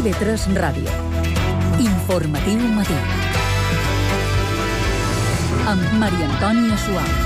TV3 Ràdio. Informatiu matí. Amb Maria Antònia Suau.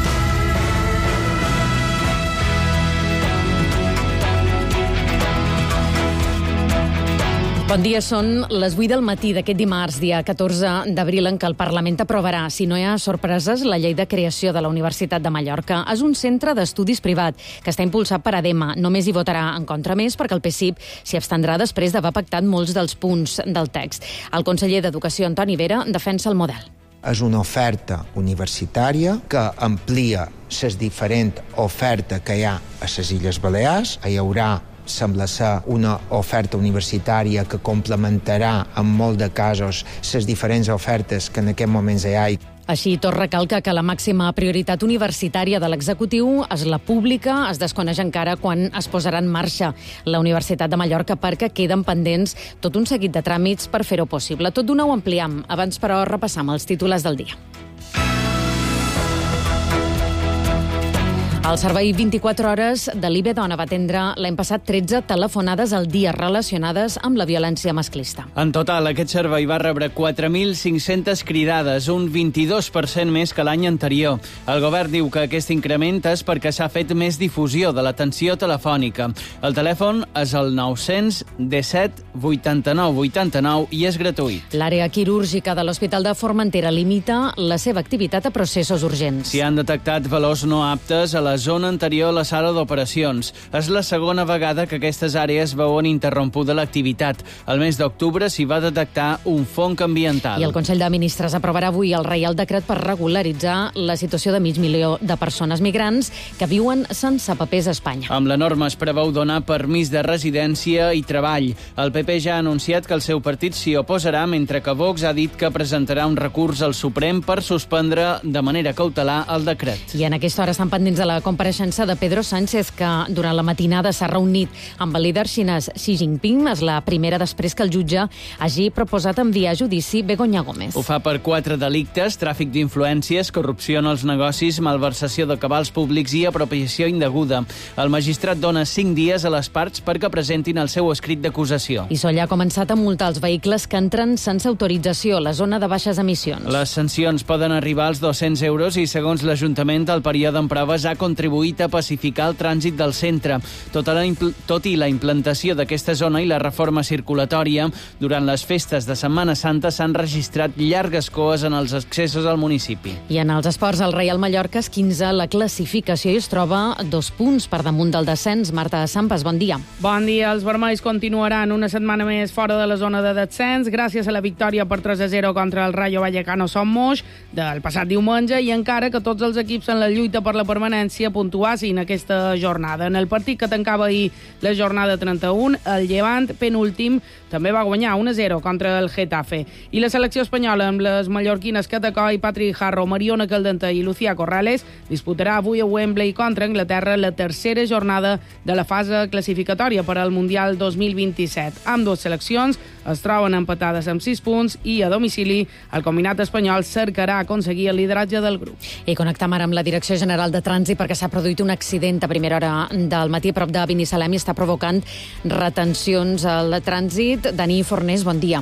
Bon dia, són les 8 del matí d'aquest dimarts, dia 14 d'abril, en què el Parlament aprovarà, si no hi ha sorpreses, la llei de creació de la Universitat de Mallorca. És un centre d'estudis privat que està impulsat per ADEMA. Només hi votarà en contra més perquè el PSIP s'hi abstendrà després d'haver pactat molts dels punts del text. El conseller d'Educació, Antoni Vera, defensa el model. És una oferta universitària que amplia la diferent oferta que hi ha a les Illes Balears. Hi haurà, sembla ser, una oferta universitària que complementarà en molt de casos les diferents ofertes que en aquest moment hi ha. Així, tot recalca que la màxima prioritat universitària de l'executiu és la pública. Es desconeix encara quan es posarà en marxa la Universitat de Mallorca perquè queden pendents tot un seguit de tràmits per fer-ho possible. Tot d'una ho ampliem. Abans, però, repassam els titulars del dia. El servei 24 hores de l'IBE Dona va atendre l'any passat 13 telefonades al dia relacionades amb la violència masclista. En total, aquest servei va rebre 4.500 cridades, un 22% més que l'any anterior. El govern diu que aquest increment és perquè s'ha fet més difusió de l'atenció telefònica. El telèfon és el 917 89 89 i és gratuït. L'àrea quirúrgica de l'Hospital de Formentera limita la seva activitat a processos urgents. S'hi han detectat valors no aptes a la zona anterior a la sala d'operacions. És la segona vegada que aquestes àrees veuen interrompuda l'activitat. El mes d'octubre s'hi va detectar un fong ambiental. I el Consell de Ministres aprovarà avui el Reial Decret per regularitzar la situació de 500.000 de persones migrants que viuen sense papers a Espanya. Amb la norma es preveu donar permís de residència i treball. El PP ja ha anunciat que el seu partit s'hi oposarà, mentre que Vox ha dit que presentarà un recurs al Suprem per suspendre de manera cautelar el decret. I en aquesta hora estan pendents de la compareixença de Pedro Sánchez, que durant la matinada s'ha reunit amb el líder xinès Xi Jinping. És la primera després que el jutge hagi proposat enviar a judici Begoña Gómez. Ho fa per 4 delictes: tràfic d'influències, corrupció en els negocis, malversació de cabals públics i apropiació indeguda. El magistrat dona 5 dies a les parts perquè presentin el seu escrit d'acusació. I Solla ha començat a multar els vehicles que entren sense autorització a la zona de baixes emissions. Les sancions poden arribar als 200 euros i, segons l'Ajuntament, el període en proves ha contribuït a pacificar el trànsit del centre. Tot i la implantació d'aquesta zona i la reforma circulatòria, durant les festes de Setmana Santa s'han registrat llargues coes en els accessos al municipi. I en els esports, el Reial Mallorca és 15 la classificació i es troba 2 punts per damunt del descens. Marta Sampas, bon dia. Bon dia. Els vermells continuaran una setmana més fora de la zona de descens gràcies a la victòria per 3-0 contra el Rayo Vallecano Somos del passat diumenge, i encara que tots els equips en la lluita per la permanència puntuassin aquesta jornada. En el partit que tancava ahir la jornada 31, el Llevant, penúltim, també va guanyar 1-0 contra el Getafe. I la selecció espanyola, amb les mallorquines Cata Coll, Patrick Jarro, Mariona Caldentey i Lucía Corrales, disputarà avui a Wembley contra Anglaterra la tercera jornada de la fase classificatòria per al Mundial 2027. Ambdues seleccions es troben empatades amb 6 punts i a domicili el combinat espanyol cercarà aconseguir el lideratge del grup. I connectam ara amb la Direcció General de Trànsit perquè s'ha produït un accident a primera hora del matí a prop de Binissalem i està provocant retencions al trànsit. Dani Fornés, bon dia.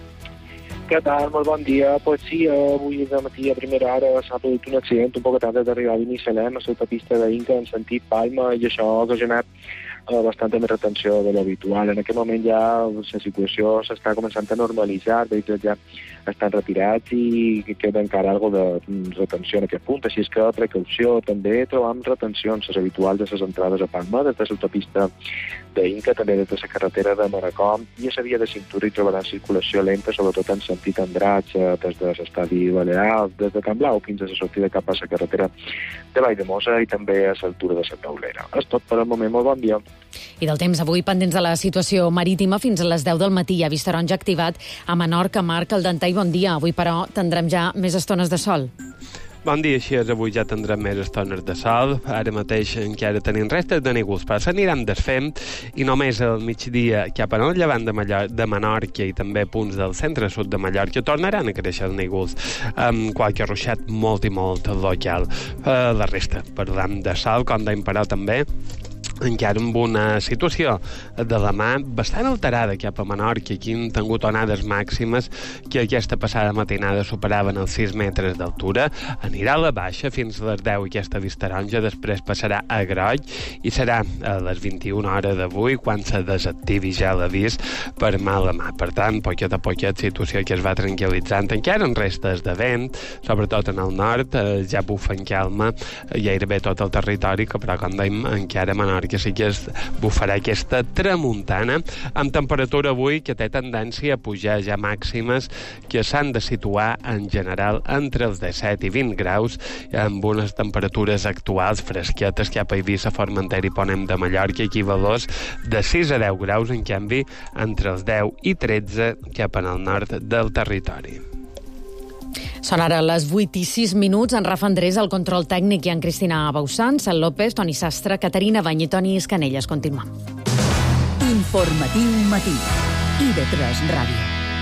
Què tal? Molt bon dia. Pues sí, avui de matí a primera hora s'ha produït un accident un poc tarda d'arribar a Binissalem, a l'autopista d'Inca en sentit Palma, i això ha ocasionat bastanta més retenció de l'habitual. En aquest moment ja la situació s'està començant a normalitzar, els vehicles ja estan retirats i queda encara algo de retenció en aquest punt. Així és que, precaució, també trobam retencions les habituals de les entrades a Palma, des de l'autopista d'Inca, també des de la carretera de Manacor, i a la via de cintura hi trobaran circulació lenta, sobretot en sentit Andratx, des de l'estadi Balear, des de Can Blau, fins a la sortida cap a la carretera de Valldemossa i també a l'altura de la Taulera. És tot per al moment. Molt bon dia. I del temps, avui pendents de la situació marítima fins a les 10 del matí. Hi ha vista taronja activat a Menorca, Mar, Caldentey. Bon dia. Avui, però, tindrem ja més estones de sol. Bon dia, així és. Avui ja tindrem més estones de sol. Ara mateix encara tenim restes de núvols, però s'aniran desfent i només al migdia cap al llevant de Menorca i també punts del centre-sud de Mallorca tornaran a créixer els núvols amb qualque ruixat molt i molt local. La resta, parlant de sol, com dèiem, però també encara amb una situació de la mà bastant alterada cap a Menorca. Aquí han tingut onades màximes que aquesta passada matinada superaven els 6 metres d'altura. Anirà a la baixa fins a les 10 aquesta vista taronja, després passarà a groll i serà a les 21 hores d'avui quan se desactivi ja l'avís per mala mà. Per tant, poquet a poquet, situació que es va tranquil·litzant. Encara en restes de vent, sobretot en el nord, ja bufa en calma gairebé tot el territori, que però, com dèiem, encara a Menorca que sí que es bufarà aquesta tramuntana, amb temperatura avui que té tendència a pujar ja màximes que s'han de situar en general entre els 17 i 20 graus, amb unes temperatures actuals fresquetes cap a Eivissa, Formentera i Ponent de Mallorca, aquí valors de 6 a 10 graus, en canvi entre els 10 i 13 cap en el nord del territori. Són ara les 8 i 6 minuts. En Rafa Andrés, el control tècnic, i en Cristina Bausant, Sal López, Toni Sastre, Caterina Bany i Toni Escanelles. Continuem. Informatiu matí. IB3 Ràdio.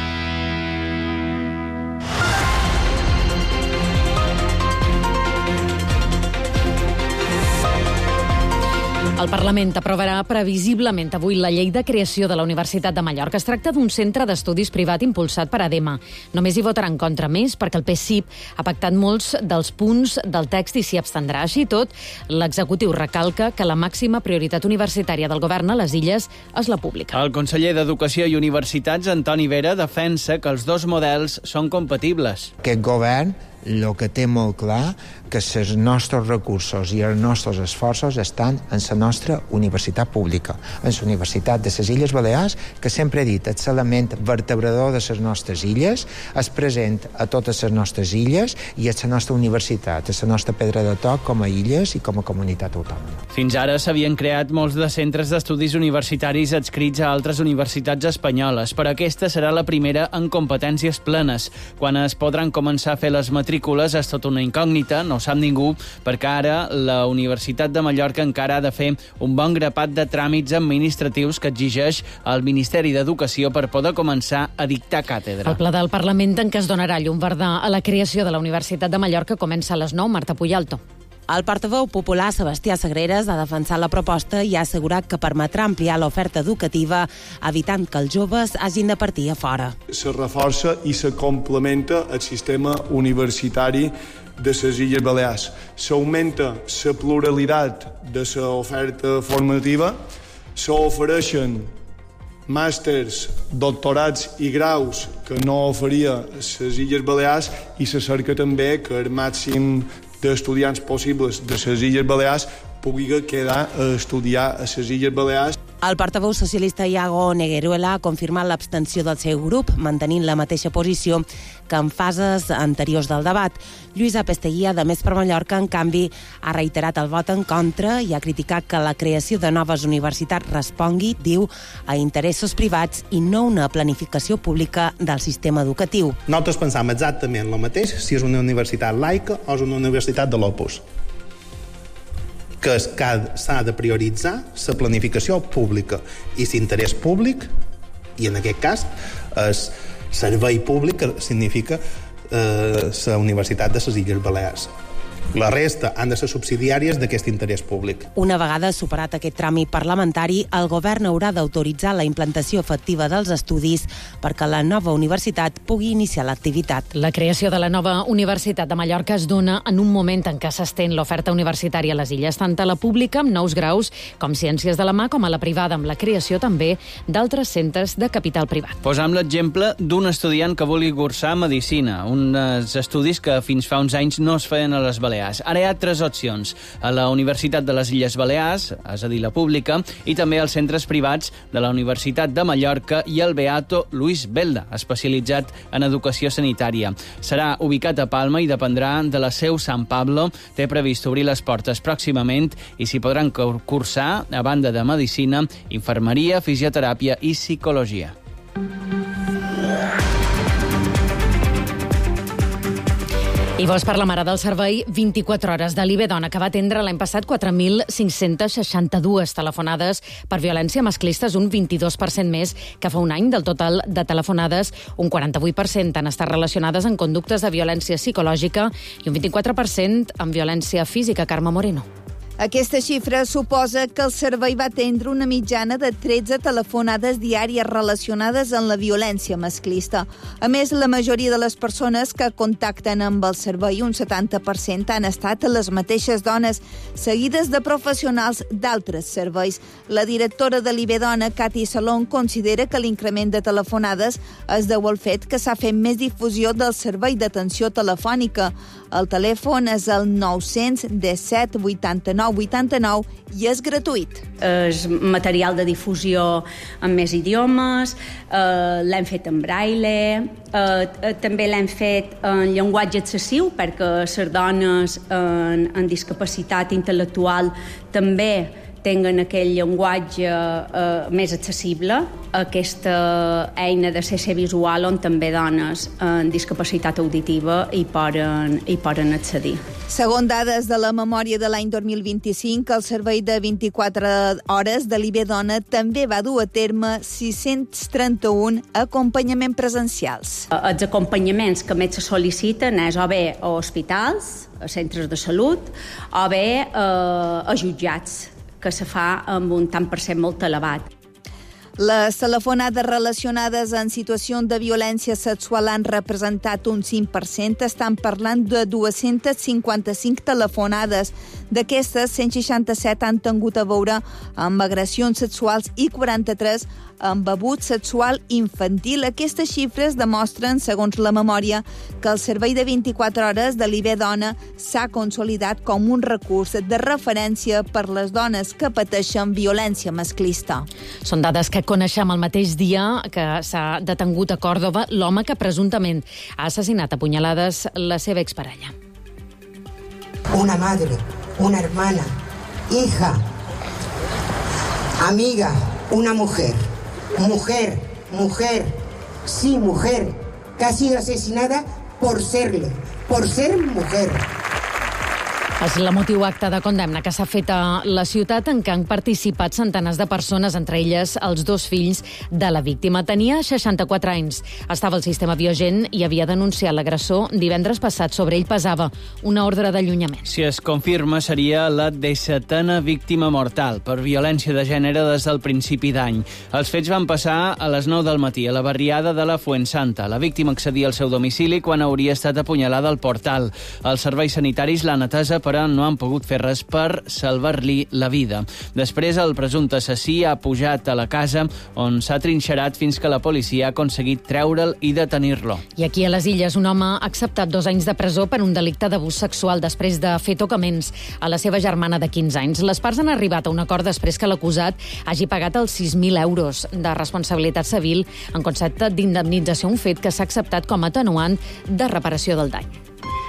El Parlament aprovarà previsiblement avui la llei de creació de la Universitat de Mallorca. Es tracta d'un centre d'estudis privat impulsat per ADEMA. Només hi votarà en contra més perquè el PSIP ha pactat molts dels punts del text i s'hi abstendrà. Així i tot, l'executiu recalca que la màxima prioritat universitària del govern a les Illes és la pública. El conseller d'Educació i Universitats, Antoni Vera, defensa que els dos models són compatibles. Aquest govern el que té molt clar que els nostres recursos i els nostres esforços estan en la nostra universitat pública, en la Universitat de les Illes Balears, que sempre he dit, és l'element vertebrador de les nostres illes, és present a totes les nostres illes i és la nostra universitat, és la nostra pedra de toc com a illes i com a comunitat autònoma. Fins ara s'havien creat molts de centres d'estudis universitaris adscrits a altres universitats espanyoles, però aquesta serà la primera en competències plenes. Quan es podran començar a fer les matrícules és tota una incògnita, no sap ningú, perquè ara la Universitat de Mallorca encara ha de fer un bon grapat de tràmits administratius que exigeix el Ministeri d'Educació per poder començar a dictar càtedra. El ple del Parlament en què es donarà llum verda a la creació de la Universitat de Mallorca comença a les 9. Marta Puyalto. El portaveu popular Sebastià Sagreres ha defensat la proposta i ha assegurat que permetrà ampliar l'oferta educativa, evitant que els joves hagin de partir a fora. Se reforça i se complementa el sistema universitari de les Illes Balears. S'augmenta la pluralitat de l'oferta formativa, s'ofereixen màsters, doctorats i graus que no oferia les Illes Balears i se cerca també que el màxim d'estudiants possibles de les Illes Balears pugui quedar a estudiar a les Illes Balears. El portaveu socialista Iago Negueruela ha confirmat l'abstenció del seu grup, mantenint la mateixa posició que en fases anteriors del debat. Lluís Apesteguía, de Més per Mallorca, en canvi, ha reiterat el vot en contra i ha criticat que la creació de noves universitats respongui, diu, a interessos privats i no una planificació pública del sistema educatiu. Nosaltres pensam exactament el mateix si és una universitat laica o és una universitat de l'Opus, que s'ha de prioritzar la planificació pública i l'interès públic, i en aquest cas el servei públic, que significa la Universitat de les Illes Balears. La resta han de ser subsidiàries d'aquest interès públic. Una vegada superat aquest tràmit parlamentari, el govern haurà d'autoritzar la implantació efectiva dels estudis perquè la nova universitat pugui iniciar l'activitat. La creació de la nova Universitat de Mallorca es dona en un moment en què s'estén l'oferta universitària a les illes, tant a la pública amb nous graus com ciències de la mà, com a la privada amb la creació també d'altres centres de capital privat. Posam l'exemple d'un estudiant que vulgui cursar Medicina, uns estudis que fins fa uns anys no es feien a les Balears. Ara hi ha 3 opcions: a la Universitat de les Illes Balears, és a dir, la pública, i també als centres privats de la Universitat de Mallorca i el Beato Luis Belda, especialitzat en educació sanitària. Serà ubicat a Palma i dependrà de la seu Sant Pablo. Té previst obrir les portes pròximament i s'hi podran cursar, a banda de Medicina, infermeria, fisioteràpia i psicologia. I vols per la mare del servei 24 hores de l'IB Dona, que va atendre l'any passat 4.562 telefonades per violència masclista, és un 22% més que fa un any. Del total de telefonades, un 48% han estat relacionades amb conductes de violència psicològica i un 24% amb violència física. Carme Moreno. Aquesta xifra suposa que el servei va atendre una mitjana de 13 telefonades diàries relacionades amb la violència masclista. A més, la majoria de les persones que contacten amb el servei, un 70%, han estat les mateixes dones, seguides de professionals d'altres serveis. La directora de l'IBDona, Cati Salón, considera que l'increment de telefonades es deu al fet que s'ha fet més difusió del servei d'atenció telefònica. El telèfon és el 917 89 89 i és gratuït. És material de difusió en més idiomes, l'hem fet en braille, també l'hem fet en llenguatge accessiu perquè les dones amb discapacitat intel·lectual també tinguen aquell llenguatge més accessible, aquesta eina de CC visual on també dones amb discapacitat auditiva hi poden accedir. Segons dades de la memòria de l'any 2025, el servei de 24 hores de l'IBDona també va dur a terme 631 acompanyaments presencials. Els acompanyaments que més se sol·liciten és o bé a hospitals, a centres de salut, o bé a jutjats, que se fa amb un tant per cent molt elevat. Les telefonades relacionades en situacions de violència sexual han representat un 5%. Estan parlant de 255 telefonades. D'aquestes, 167 han tingut a veure amb agressions sexuals i 43 amb abús sexual infantil. Aquestes xifres demostren, segons la memòria, que el servei de 24 hores de l'IBDona s'ha consolidat com un recurs de referència per les dones que pateixen violència masclista. Són dades que coneixem el mateix dia que s'ha detengut a Còrdova l'home que presumptament ha assassinat a punyalades la seva exparella. Una madre, una hermana, hija, amiga, una mujer, sí, mujer, que ha sido asesinada por ser mujer. És l'emotiu acte de condemna que s'ha fet a la ciutat en què han participat centenars de persones, entre elles els dos fills de la víctima. Tenia 64 anys, estava al sistema Biogen i havia denunciat l'agressor divendres passat. Sobre ell pesava una ordre d'allunyament. Si es confirma, seria la 17a víctima mortal per violència de gènere des del principi d'any. Els fets van passar a les 9 del matí a la barriada de la Fuensanta. La víctima accedia al seu domicili quan hauria estat apunyalada al portal. Els serveis sanitaris l'han atesa, però no han pogut fer res per salvar-li la vida. Després, el presumpte assassí ha pujat a la casa on s'ha trinxerat fins que la policia ha aconseguit treure'l i detenir-lo. I aquí a les Illes, un home ha acceptat 2 anys de presó per un delicte d'abús sexual després de fer tocaments a la seva germana de 15 anys. Les parts han arribat a un acord després que l'acusat hagi pagat els 6.000 euros de responsabilitat civil en concepte d'indemnització, un fet que s'ha acceptat com a atenuant de reparació del dany.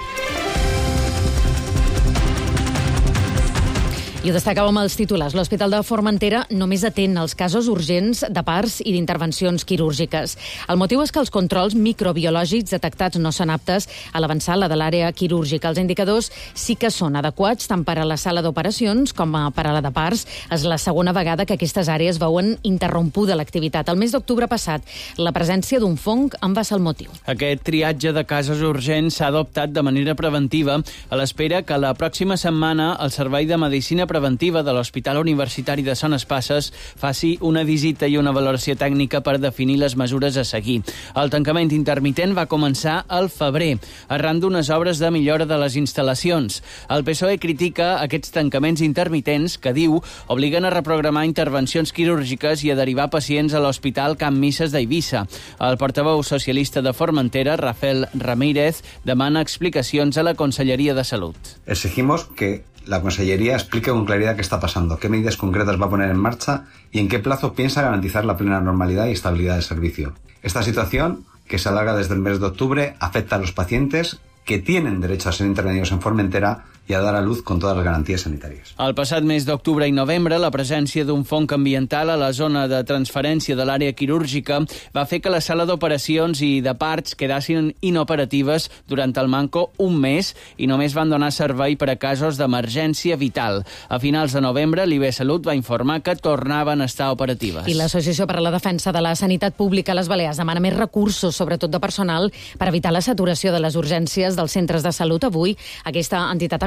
I ho destacàvem els titulars. L'Hospital de Formentera només atén els casos urgents de parts i d'intervencions quirúrgiques. El motiu és que els controls microbiològics detectats no són aptes a l'avançada de l'àrea quirúrgica. Els indicadors sí que són adequats tant per a la sala d'operacions com per a la de parts. És la segona vegada que aquestes àrees veuen interrompuda l'activitat. El mes d'octubre passat, la presència d'un fong en va ser el motiu. Aquest triatge de casos urgents s'ha adoptat de manera preventiva a l'espera que la pròxima setmana el Servei de Medicina Preventiva de l'Hospital Universitari de Son Espasses faci una visita i una valoració tècnica per definir les mesures a seguir. El tancament intermitent va començar al febrer, arran d'unes obres de millora de les instal·lacions. El PSOE critica aquests tancaments intermitents que, diu, obliguen a reprogramar intervencions quirúrgiques i a derivar pacients a l'Hospital Can Misses d'Eivissa. El portaveu socialista de Formentera, Rafael Ramírez, demana explicacions a la Conselleria de Salut. Exigimos que la Consellería explique con claridad qué está pasando, qué medidas concretas va a poner en marcha y en qué plazo piensa garantizar la plena normalidad y estabilidad del servicio. Esta situación, que se alarga desde el mes de octubre, afecta a los pacientes que tienen derecho a ser intervenidos en Formentera i a dar a luz con todas las garantías sanitarias. El passat mes d'octubre i novembre, la presència d'un fong ambiental a la zona de transferència de l'àrea quirúrgica va fer que la sala d'operacions i de parts quedassin inoperatives durant el manco un mes i només van donar servei per a casos d'emergència vital. A finals de novembre, l'IB Salut va informar que tornaven a estar operatives. I l'Associació per a la Defensa de la Sanitat Pública a les Balears demana més recursos, sobretot de personal, per evitar la saturació de les urgències dels centres de salut. Avui, aquesta entitat ha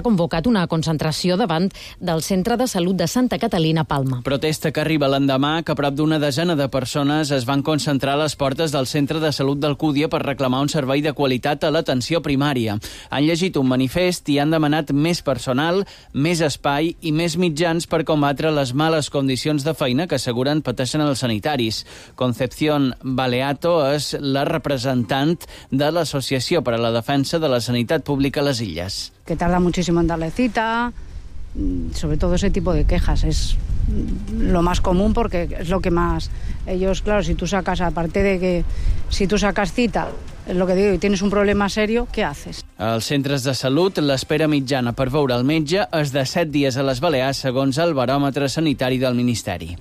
convocat una concentració davant del Centre de Salut de Santa Catalina, Palma. Protesta que arriba l'endemà que prop d'una desena de persones es van concentrar a les portes del Centre de Salut d'Alcúdia per reclamar un servei de qualitat a l'atenció primària. Han llegit un manifest i han demanat més personal, més espai i més mitjans per combatre les males condicions de feina que asseguren pateixen els sanitaris. Concepción Baleato és la representant de l'Associació per a la Defensa de la Sanitat Pública a les Illes. Que tarda muchísimo en darle cita, sobre todo ese tipo de quejas es lo más común porque es lo que más ellos, claro, si tú sacas, aparte de que si tú sacas cita, es lo que digo, y tienes un problema serio, ¿qué haces? Als centres de salut, l'espera mitjana per veure el metge és de 7 dies a les Balears, segons el baròmetre sanitari del Ministeri.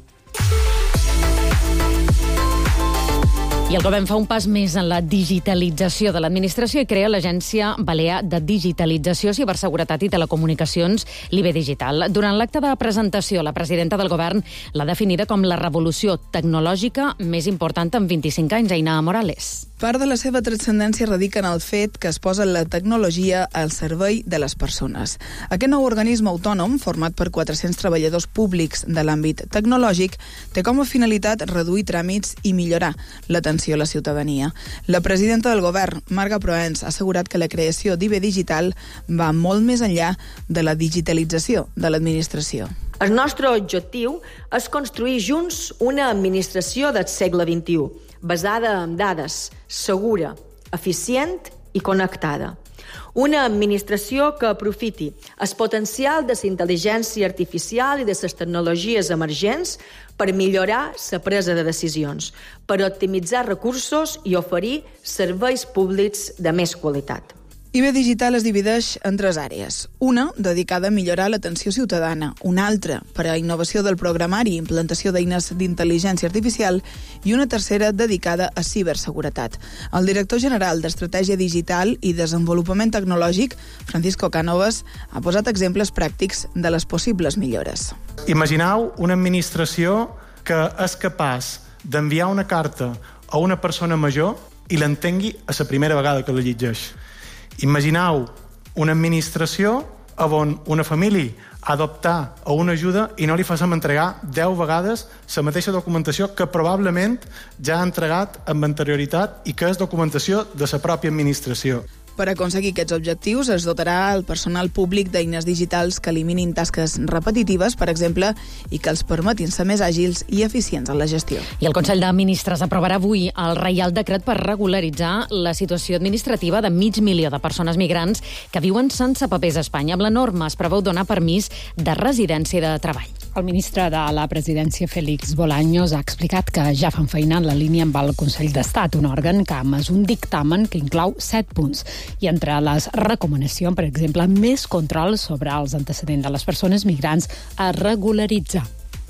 I el govern fa un pas més en la digitalització de l'administració i crea l'Agència Balear de Digitalització, Ciberseguretat i Telecomunicacions, l'IB Digital. Durant l'acte de presentació, la presidenta del govern l'ha definida com la revolució tecnològica més important en 25 anys, Aina Morales. Part de la seva transcendència radica en el fet que es posa la tecnologia al servei de les persones. Aquest nou organisme autònom, format per 400 treballadors públics de l'àmbit tecnològic, té com a finalitat reduir tràmits i millorar l'atenció a la ciutadania. La presidenta del govern, Marga Proens, ha assegurat que la creació d'IB Digital va molt més enllà de la digitalització de l'administració. El nostre objectiu és construir junts una administració del segle XXI, basada en dades, segura, eficient i connectada. Una administració que aprofiti el potencial de la intel·ligència artificial i de les tecnologies emergents per millorar la presa de decisions, per optimitzar recursos i oferir serveis públics de més qualitat. IB Digital es divideix en 3 àrees. Una, dedicada a millorar l'atenció ciutadana, una altra per a innovació del programari i implantació d'eines d'intel·ligència artificial i una tercera dedicada a ciberseguretat. El director general d'Estratègia Digital i Desenvolupament Tecnològic, Francisco Cánovas, ha posat exemples pràctics de les possibles millores. Imagineu una administració que és capaç d'enviar una carta a una persona major i l'entengui a la primera vegada que la llegeix. Imagineu una administració on una família ha d'optar a una ajuda i no li facem entregar 10 vegades la mateixa documentació que probablement ja ha entregat amb anterioritat i que és documentació de la pròpia administració. Per aconseguir aquests objectius es dotarà el personal públic d'eines digitals que eliminin tasques repetitives, per exemple, i que els permetin ser més àgils i eficients en la gestió. I el Consell de Ministres aprovarà avui el Reial Decret per regularitzar la situació administrativa de 500.000 de persones migrants que viuen sense papers a Espanya. Amb la norma es preveu donar permís de residència i de treball. El ministre de la Presidència, Félix Bolaños, ha explicat que ja fan feina en la línia amb el Consell d'Estat, un òrgan que ha emès un dictamen que inclou 7 punts. I entre les recomanacions, per exemple, més control sobre els antecedents de les persones migrants a regularitzar.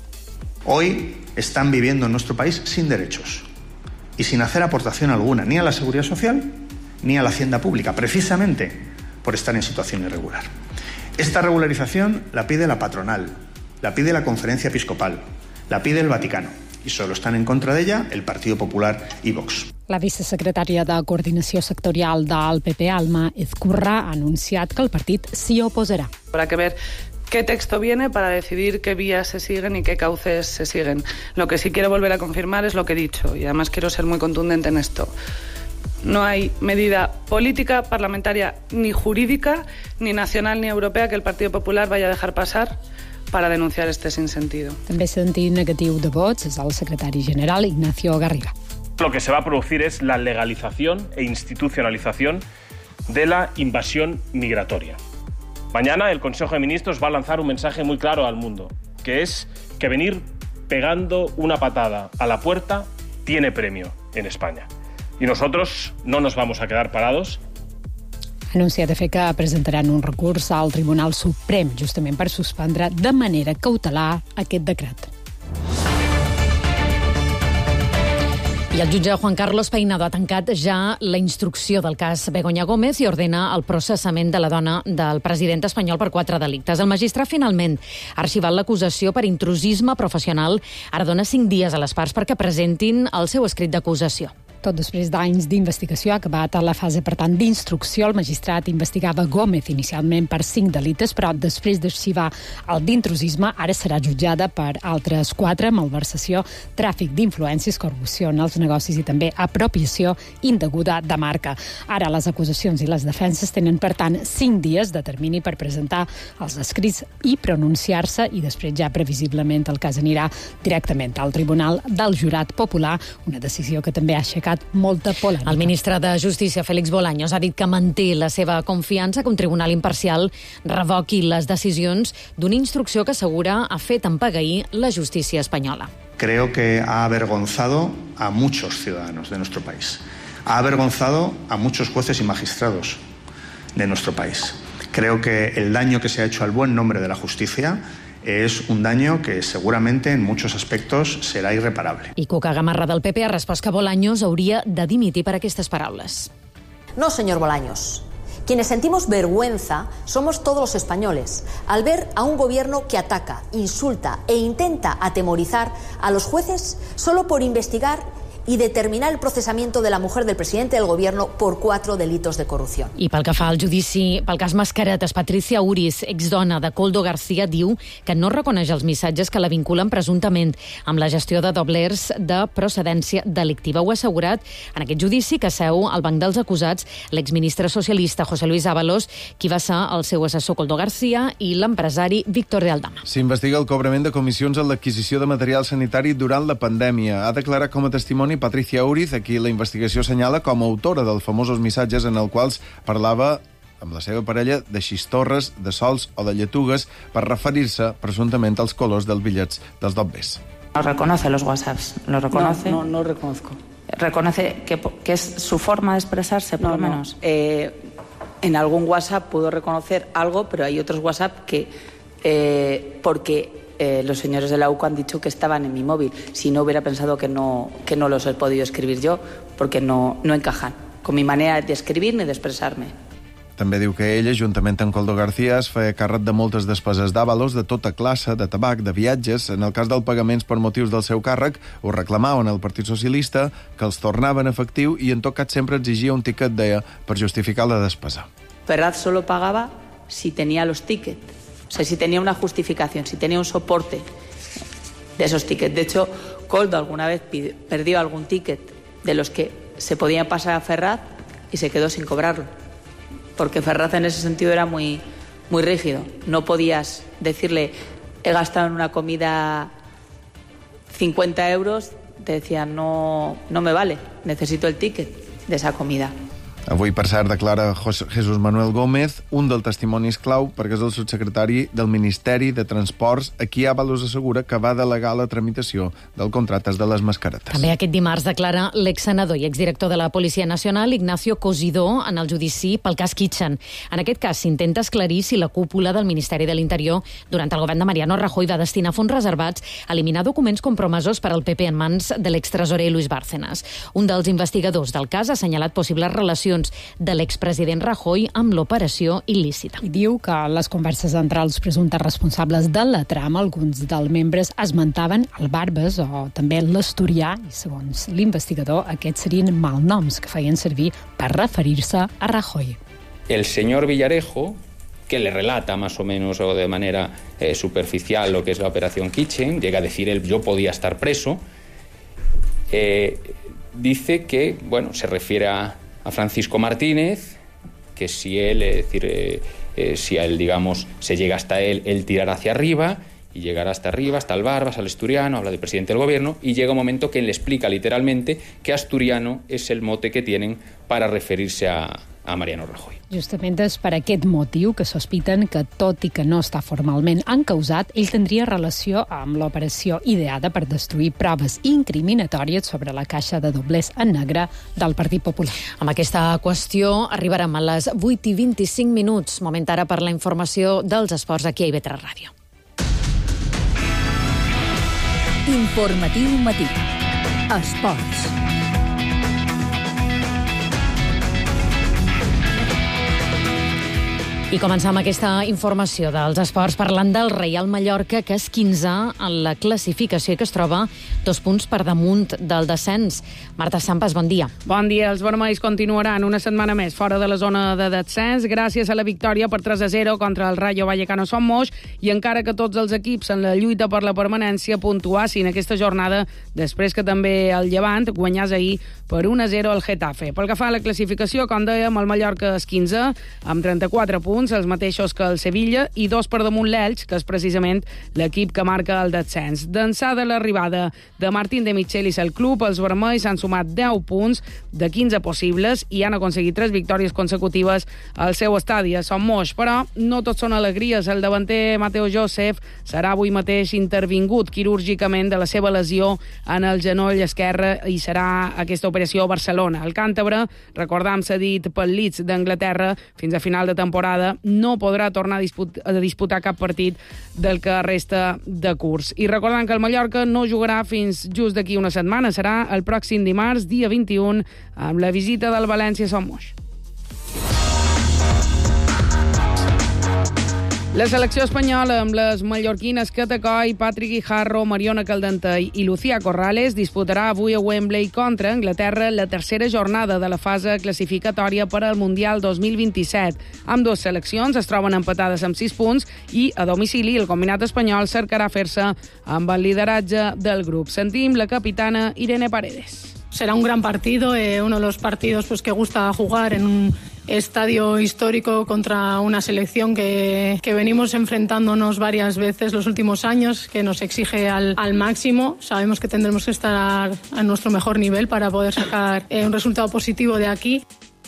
Hoy están viviendo en nuestro país sin derechos y sin hacer aportación alguna, ni a la Seguridad Social ni a la Hacienda Pública, precisamente por estar en situación irregular. Esta regularización la pide la patronal, la pide la Conferencia Episcopal, la pide el Vaticano y solo están en contra de ella el Partido Popular y Vox. La vicesecretària de Coordinació Sectorial del PP, Alma Ezcurra, ha anunciat que el partit s'hi oposarà. Habrá que ver qué texto viene para decidir qué vías se siguen y qué cauces se siguen. Lo que sí quiero volver a confirmar es lo que he dicho y además quiero ser muy contundente en esto. No hay medida política, parlamentaria, ni jurídica, ni nacional ni europea que el Partido Popular vaya a dejar pasar para denunciar este sinsentido. També sentit negatiu de vots és el secretari general Ignacio Garriga. Lo que se va a producir es la legalización e institucionalización de la invasión migratoria. Mañana el Consejo de Ministros va a lanzar un mensaje muy claro al mundo, que es que venir pegando una patada a la puerta tiene premio en España. Y nosotros no nos vamos a quedar parados. Ha anunciat de fet que presentaran un recurs al Tribunal Suprem justament per suspendre de manera cautelar aquest decret. I el jutge Juan Carlos Peinado ha tancat ja la instrucció del cas Begoña Gómez i ordena el processament de la dona del president espanyol per 4 delictes. El magistrat finalment ha arxivat l'acusació per intrusisme professional. Ara dona 5 dies a les parts perquè presentin el seu escrit d'acusació. Tot després d'anys d'investigació, ha acabat a la fase, per tant, d'instrucció. El magistrat investigava Gómez inicialment per 5 delites, però després d'arxivar el d'intrusisme, ara serà jutjada per altres 4, malversació, tràfic d'influències, corrupció en els negocis i també apropiació indeguda de marca. Ara les acusacions i les defenses tenen, per tant, 5 dies de termini per presentar els escrits i pronunciar-se, i després ja previsiblement el cas anirà directament al Tribunal del Jurat Popular, una decisió que també ha aixecat molta polèmica. El ministre de Justícia, Félix Bolaños, ha dit que manté la seva confiança que un tribunal imparcial revoqui les decisions d'una instrucció que assegura ha fet empagueir la justícia espanyola. Creo que ha avergonzado a muchos ciudadanos de nuestro país. Ha avergonzado a muchos jueces y magistrados de nuestro país. Creo que el daño que se ha hecho al buen nombre de la justicia es un daño que seguramente en muchos aspectos será irreparable. I Cuca Gamarra del PP ha respost que Bolaños hauria de dimitir per aquestes paraules. No, señor Bolaños. Quienes sentimos vergüenza somos todos los españoles al ver a un gobierno que ataca, insulta e intenta atemorizar a los jueces solo por investigar y determinar el procesamiento de la mujer del presidente del gobierno por 4 delitos de corrupción. I pel que fa al judici pel cas Mascaretes, Patricia Uris, exdona de Koldo García, diu que no reconeix els missatges que la vinculen presumptament amb la gestió de doblers de procedència delictiva. Ho ha assegurat en aquest judici que seu al banc dels acusats l'exministre socialista José Luis Ábalos, qui va ser el seu assessor Koldo García, i l'empresari Víctor de Aldama. S'investiga el cobrament de comissions en l'adquisició de material sanitari durant la pandèmia. Ha declarat com a testimoni Patricia Uriz, a qui la investigació assenyala com a autora dels famosos missatges en els quals parlava amb la seva parella de xistorres, de sols o de lletugues per referir-se presumptament als colors dels bitllets dels dobbers. No reconoce los WhatsApps, ¿lo reconoce? No reconozco. ¿Reconoce que es su forma de expresarse, por lo menos? En algún WhatsApp puedo reconocer algo, pero hay otros WhatsApp que, porque los señores de la UCO han dicho que estaban en mi móvil. Si no, hubiera pensado que no los he podido escribir yo, porque no encajan con mi manera de escribir ni de expresarme. També diu que ella, juntament amb Koldo García, es feia càrrec de moltes despeses d'Ábalos de tota classe, de tabac, de viatges. En el cas dels pagaments per motius del seu càrrec, ho reclamaven al Partit Socialista, que els tornava en efectiu i en tot cas sempre exigia un tiquet, deia, per justificar la despesa. Ferraz solo pagaba si tenía los tickets. O sea, si tenía una justificación, si tenía un soporte de esos tickets. De hecho, Koldo alguna vez perdió algún ticket de los que se podían pasar a Ferraz y se quedó sin cobrarlo. Porque Ferraz en ese sentido era muy, muy rígido. No podías decirle, he gastado en una comida 50 euros, te decían, no me vale, necesito el ticket de esa comida. Avui, per cert, declara Jesús Manuel Gómez, un dels testimonis clau, perquè és el subsecretari del Ministeri de Transports, a qui Ábalos assegura que va delegar la tramitació del contracte de les mascaretes. També aquest dimarts declara l'exsenador i exdirector de la Policia Nacional, Ignacio Cosidó, en el judici pel cas Kitchen. En aquest cas s'intenta esclarir si la cúpula del Ministeri de l'Interior, durant el govern de Mariano Rajoy, va destinar fons reservats a eliminar documents compromesos per al PP en mans de l'extresorer Luis Bárcenas. Un dels investigadors del cas ha assenyalat possibles relacions de l'expresident Rajoy amb l'operació il·lícita. I diu que a les converses entre els presumptes responsables de la trama, alguns dels membres esmentaven el Barbes o també l'Asturià, i segons l'investigador, aquests serien malnoms que feien servir per referir-se a Rajoy. El señor Villarejo, que le relata más o menos o de manera superficial lo que es la operación Kitchen, llega a decir él, yo podía estar preso, dice que, bueno, se refiere a Francisco Martínez, que si él, es decir, si a él, digamos, se llega hasta él tirará hacia arriba y llegará hasta arriba, hasta el Barbas, al Asturiano, habla del presidente del gobierno y llega un momento que él le explica literalmente que Asturiano es el mote que tienen para referirse a Mariano Rajoy. Justament és per aquest motiu que sospiten que, tot i que no està formalment encausat, ell tindria relació amb l'operació ideada per destruir proves incriminatòries sobre la caixa de doblers en negre del Partit Popular. Amb aquesta qüestió arribarem a les 8:25. Moment ara per la informació dels esports aquí a IB3 Ràdio. Informatiu matí. Esports. I començam aquesta informació dels esports parlant del Reial Mallorca, que és 15 en la classificació i que es troba 2 punts per damunt del descens. Marta Sampas, bon dia. Bon dia. Els vermells continuaran una setmana més fora de la zona de descens gràcies a la victòria per 3-0 contra el Rayo Vallecano Son Moix, i encara que tots els equips en la lluita per la permanència puntuassin aquesta jornada després que també el Llevant guanyàs ahir per 1-0 al Getafe. Pel que fa a la classificació, com dèiem, el Mallorca és 15 amb 34 punts, els mateixos que el Sevilla, i 2 per damunt l'Elx, que és precisament l'equip que marca el descens. D'ençà de l'arribada de Martín de Michelis al club, els vermells han sumat 10 punts de 15 possibles i han aconseguit 3 victòries consecutives al seu estadi a Son Moix. Però no tot són alegries. El davanter Mateo Joseph serà avui mateix intervingut quirúrgicament de la seva lesió en el genoll esquerre i serà aquesta operació a Barcelona. El càntabre, recordam, cedit pel Leeds d'Anglaterra fins a final de temporada, no podrà tornar a disputar cap partit del que resta de curs. I recordant que el Mallorca no jugarà fins just d'aquí una setmana. Serà el pròxim dimarts, dia 21, amb la visita del València a Son Moix. La selecció espanyola, amb les mallorquines Cata Coll, Patrick Guijarro, Mariona Caldentey i Lucía Corrales, disputarà avui a Wembley contra Anglaterra la tercera jornada de la fase classificatòria per al Mundial 2027. Ambdues seleccions es troben empatades amb 6 punts i, a domicili, el combinat espanyol cercarà fer-se amb el lideratge del grup. Sentim la capitana Irene Paredes. Será un gran partido, uno de los partidos que gusta jugar en un estadio histórico contra una selección que venimos enfrentándonos varias veces los últimos años, que nos exige al máximo. Sabemos que tendremos que estar a nuestro mejor nivel para poder sacar un resultado positivo de aquí.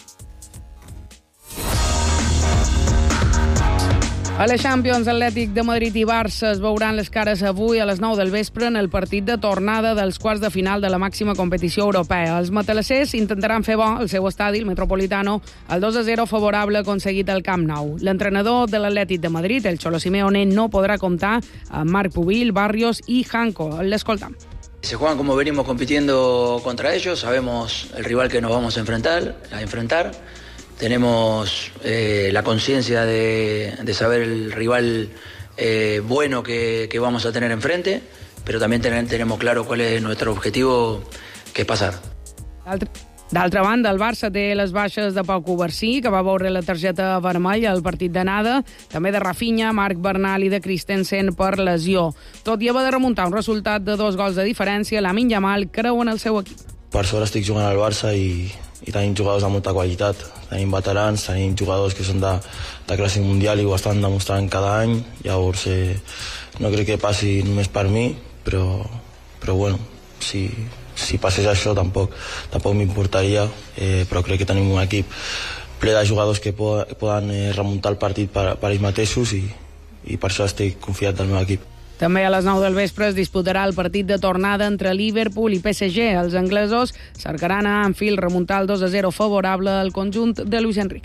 A la Champions, Atlètic de Madrid i Barça es veuran les cares avui a les 9 del vespre en el partit de tornada dels quarts de final de la màxima competició europea. Els matalassers intentaran fer bo el seu estadi, el Metropolitano, el 2-0 favorable aconseguit al Camp Nou. L'entrenador de l'Atlètic de Madrid, el Cholo Simeone, no podrà comptar amb Marc Pubil, Barrios i Janko. L'escoltam. Se juegan como venimos compitiendo contra ellos, sabemos el rival que nos vamos a enfrentar. Tenemos la conciencia de saber el rival bueno que vamos a tener enfrente, pero también tenemos claro cuál es nuestro objetivo, que es pasar. D'altra banda, el Barça té les baixes de Pau Covarsí, que va veure la targeta vermella al partit d'anada, també de Rafinha, Marc Bernal i de Christensen per lesió. Tot i haver de remuntar un resultat de 2 gols de diferència, Lamine Yamal creu en el seu equip. Per sort estic jugant al Barça i tenim jugadors amb molta qualitat. Tenim veterans, tenim jugadors que són de classe mundial i ho estan demostrant cada any. Llavors, no crec que passi només per mi, però bueno, si passés això tampoc m'importaria, però crec que tenim un equip ple de jugadors que poden remuntar el partit per ells mateixos i per això estic confiat del meu equip. També a les 9 del vespre es disputarà el partit de tornada entre Liverpool i PSG. Els anglesos cercaran a Anfield remuntar el 2-0 favorable al conjunt de Luis Enrique.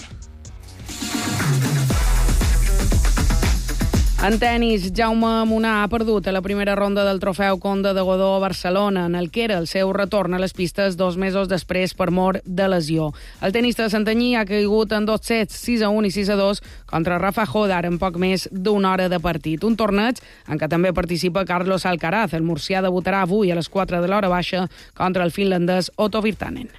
En tenis, Jaume Munar ha perdut a la primera ronda del trofeu Conde de Godó a Barcelona, en el que era el seu retorn a les pistes 2 mesos després per mort de lesió. El tenista de Santanyí ha caigut en 2 sets, 6-1 i 6-2, contra Rafa Hodar en poc més d'una hora de partit. Un torneig en què també participa Carlos Alcaraz. El murcià debutarà avui a les 4 de l'hora baixa contra el finlandès Otto Virtanen.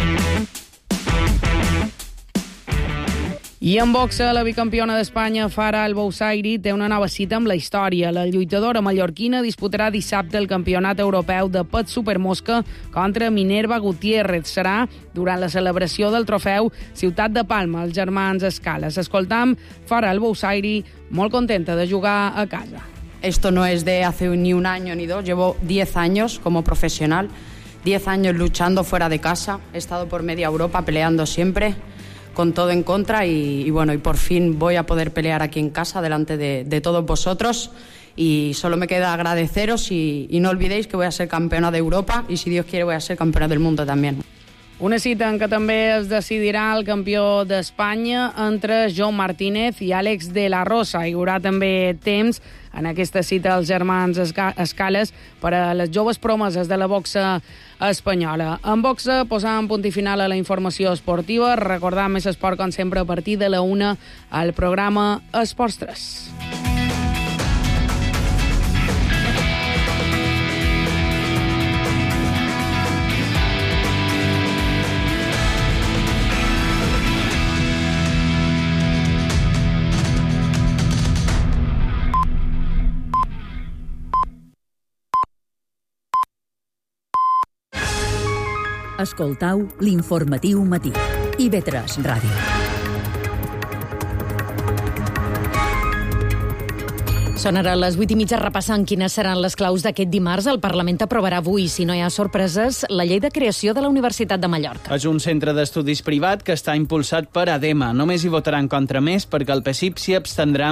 I en boxa, la bicampiona d'Espanya, Farah El Boussairi, té una nova cita amb la història. La lluitadora mallorquina disputarà dissabte el Campionat Europeu de Pet Supermosca contra Minerva Gutiérrez. Serà durant la celebració del trofeu Ciutat de Palma, els germans Escales. Escoltam Farah El Boussairi, molt contenta de jugar a casa. Esto no es de hace ni un año ni dos, llevo 10 años como profesional, 10 años luchando fuera de casa, he estado por media Europa peleando siempre, con todo en contra y bueno, y por fin voy a poder pelear aquí en casa delante de todos vosotros y solo me queda agradeceros y no olvidéis que voy a ser campeona de Europa y si Dios quiere voy a ser campeona del mundo también. Una cita en què també es decidirà el campió d'Espanya entre Joan Martínez i Àlex de la Rosa. Hi haurà també temps en aquesta cita als germans Escales per a les joves promeses de la boxa espanyola. En boxa posàvem punt i final a la informació esportiva. Recordar més esport com sempre a partir de la 1 al programa Esports 3. Escoltau l'informatiu matí. IB3 Ràdio. Són ara les 8:30 repassant quines seran les claus d'aquest dimarts. El Parlament aprovarà avui, si no hi ha sorpreses, la llei de creació de la Universitat de Mallorca. És un centre d'estudis privat que està impulsat per ADEMA. Només hi votarà en contra més perquè el PSIP s'hi abstendrà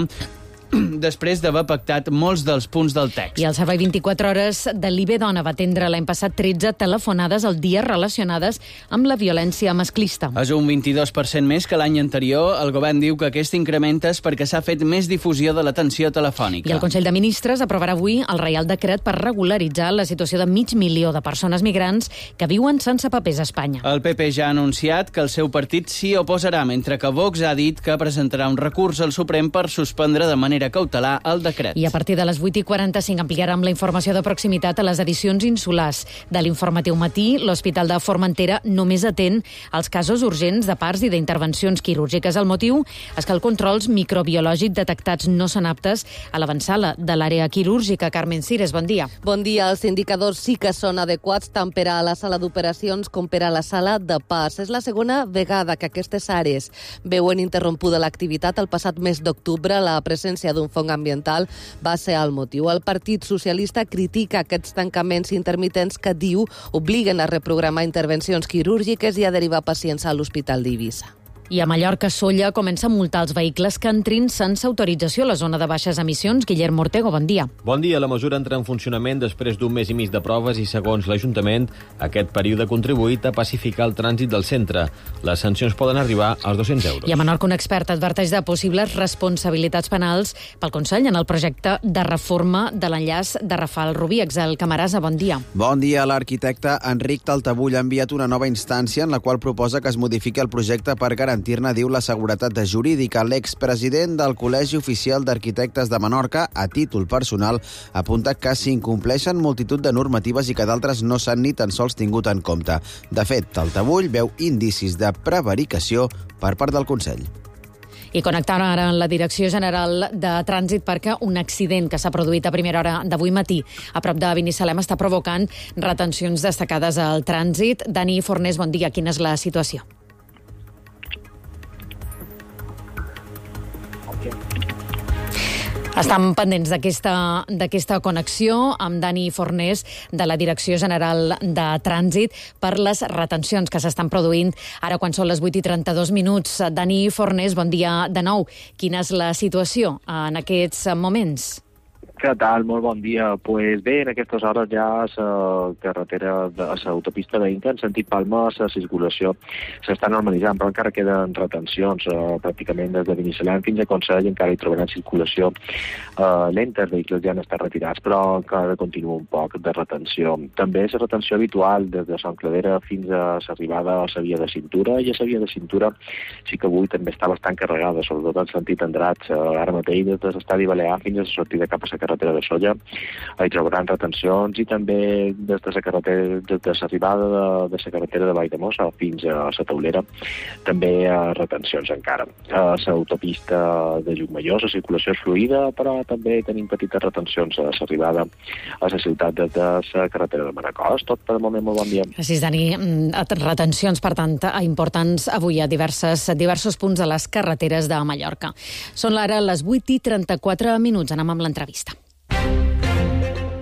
després d'haver pactat molts dels punts del text. I el Servei 24 Hores de l'IB Dona va atendre l'any passat 13 telefonades al dia relacionades amb la violència masclista. És un 22% més que l'any anterior. El govern diu que aquest increment és perquè s'ha fet més difusió de l'atenció telefònica. I el Consell de Ministres aprovarà avui el Reial Decret per regularitzar la situació de 500.000 de persones migrants que viuen sense papers a Espanya. El PP ja ha anunciat que el seu partit s'hi oposarà, mentre que Vox ha dit que presentarà un recurs al Suprem per suspendre de manera cautelar el decret. I a partir de les 8:45 ampliarem la informació de proximitat a les edicions insulars de l'informatiu matí. L'Hospital de Formentera només atén els casos urgents de parts i d'intervencions quirúrgiques. El motiu és que els controls microbiològics detectats no són aptes a l'avançada de l'àrea quirúrgica. Carmen Cires, bon dia. Bon dia. Els indicadors sí que són adequats tant per a la sala d'operacions com per a la sala de parts. És la segona vegada que aquestes àrees veuen interrompuda l'activitat. El passat mes d'octubre, la presència d'un fong ambiental va ser el motiu. El Partit Socialista critica aquests tancaments intermitents que diu obliguen a reprogramar intervencions quirúrgiques i a derivar pacients a l'Hospital d'Eivissa. I a Mallorca, Sóller comença a multar els vehicles que entrin sense autorització a la zona de baixes emissions. Guillermo Ortego, bon dia. Bon dia. La mesura entra en funcionament després d'un mes i mig de proves i, segons l'Ajuntament, aquest període ha contribuït a pacificar el trànsit del centre. Les sancions poden arribar als 200 euros. I a Menorca, un expert adverteix de possibles responsabilitats penals pel Consell en el projecte de reforma de l'enllaç de Rafal-Rubí. Axel Camarasa, bon dia. Bon dia. L'arquitecte Enric Taltabull ha enviat una nova instància en la qual proposa que es modifiqui el projecte per garantir, diu, la seguretat jurídica. L'expresident del Col·legi Oficial d'Arquitectes de Menorca, a títol personal, apunta que s'incompleixen multitud de normatives i que d'altres no s'han ni tan sols tingut en compte. De fet, Taltabull veu indicis de prevaricació per part del Consell. I connectant ara amb la Direcció General de Trànsit perquè un accident que s'ha produït a primera hora d'avui matí a prop de Binissalem està provocant retencions destacades al trànsit. Dani Fornés, bon dia. Quina és la situació? Estan pendents d'aquesta connexió amb Dani Fornés de la Direcció General de Trànsit per les retencions que s'estan produint ara quan són les 8:32. Dani Fornés, bon dia de nou. Quina és la situació en aquests moments? Què tal? Molt bon dia. Pues bé, en aquestes hores ja la carretera de l'autopista d'Inca en sentit Palma, la circulació s'està normalitzant, però encara queden retencions pràcticament des de Binissalem fins a Consell, encara hi trobaran circulació lenta, els vehicles ja han estat retirats, però encara continua un poc de retenció. També és la retenció habitual des de Sant Clavera fins a l'arribada a la via de cintura, i a la via de cintura sí que avui també està bastant carregada, sobretot en sentit Andratx, ara mateix des de l'estadi Balear fins a la sortida cap a la carretera de Sóller hi trobaran retencions, i també des de la carretera, des de l'arribada de la carretera de Valldemossa fins a la Taulera també retencions encara. A l'autopista de Llucmajor la circulació és fluida, però també tenim petites retencions a l'arribada a la ciutat des de la carretera de Manacor. Tot per el moment, molt bon dia. Gràcies, Dani. Retencions, per tant, importants avui a diversos punts de les carreteres de Mallorca. Són ara les 8:34. Anem amb l'entrevista.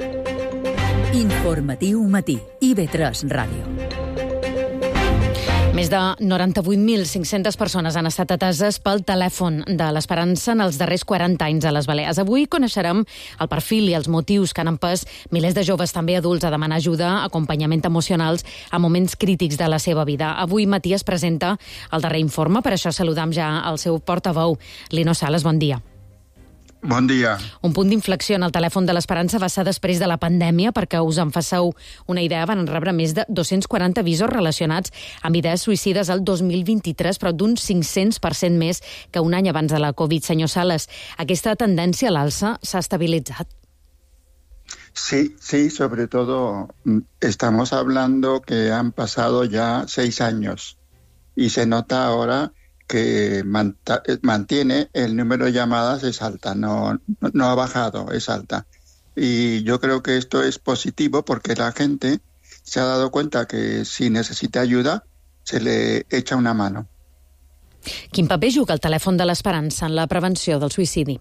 Informatiu matí. IB3 Ràdio. Més de 98.500 persones han estat ateses pel telèfon de l'Esperança en els darrers 40 anys a les Balears. Avui coneixerem el perfil i els motius que han empès milers de joves, també adults, a demanar ajuda, acompanyament emocionals a moments crítics de la seva vida. Avui matí es presenta el darrer informe, per això saludam ja el seu portaveu, Lino Sales. Bon dia. Bon dia. Un punt d'inflexió en el telèfon de l'Esperança va ser després de la pandèmia, perquè us en fasseu una idea, van rebre més de 240 avisos relacionats amb idees suïcides el 2023, però d'un 500% més que un any abans de la Covid. Senyor Sales, aquesta tendència a l'alça s'ha estabilitzat? Sí, sobre todo estamos hablando que han pasado ya 6 años y se nota ahora que mantiene el número de llamadas, es alta, no ha bajado, es alta. Y yo creo que esto es positivo porque la gente se ha dado cuenta que si necesita ayuda, se le echa una mano. Quin paper juga el telèfon de l'Esperança en la prevenció del suïcidi?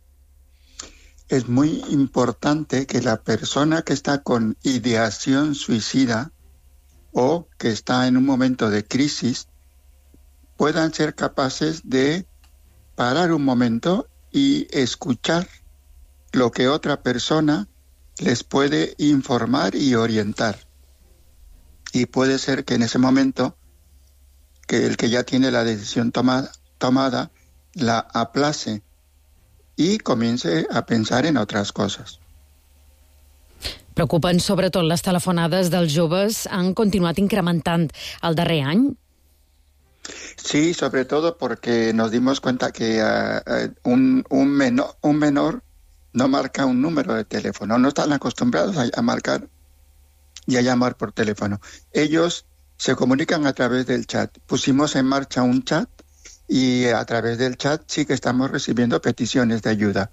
Es muy importante que la persona que está con ideación suicida o que está en un momento de crisis puedan ser capaces de parar un momento y escuchar lo que otra persona les puede informar y orientar. Y puede ser que en ese momento, que el que ya tiene la decisión tomada la aplace y comience a pensar en otras cosas. Preocupen sobretot les telefonades dels joves, han continuat incrementant el darrer any? Sí, sobre todo porque nos dimos cuenta que un menor no marca un número de teléfono, no están acostumbrados a marcar y a llamar por teléfono. Ellos se comunican a través del chat. Pusimos en marcha un chat y a través del chat sí que estamos recibiendo peticiones de ayuda.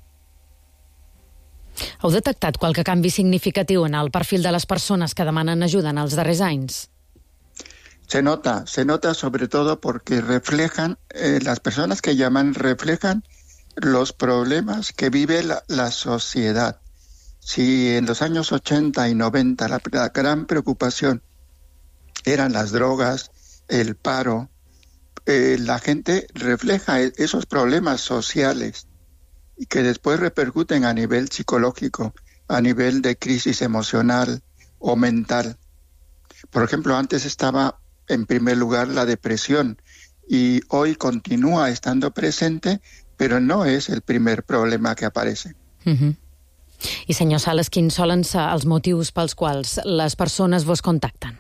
Heu detectat qualque canvi significatiu en el perfil de les persones que demanen ajuda en els darrers anys? Se nota sobre todo porque reflejan, las personas que llaman reflejan los problemas que vive la sociedad. Si en los años 80 y 90 la gran preocupación eran las drogas, el paro, la gente refleja esos problemas sociales y que después repercuten a nivel psicológico, a nivel de crisis emocional o mental. Por ejemplo, antes estaba en primer lugar la depresión y hoy continúa estando presente, pero no es el primer problema que aparece. I senyor Sales, quins solen ser els motius pels quals les persones vos contacten?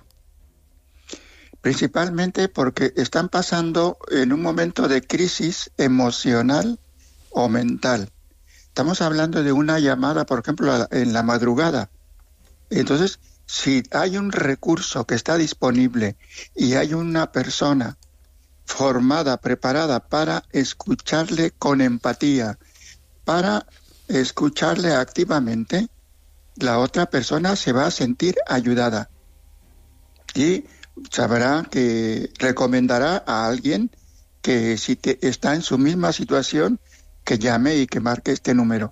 Principalmente porque están pasando en un momento de crisis emocional o mental. Estamos hablando de una llamada, por ejemplo, en la madrugada. Entonces, si hay un recurso que está disponible y hay una persona formada, preparada para escucharle con empatía, para escucharle activamente, la otra persona se va a sentir ayudada y sabrá que recomendará a alguien que si está en su misma situación, que llame y que marque este número.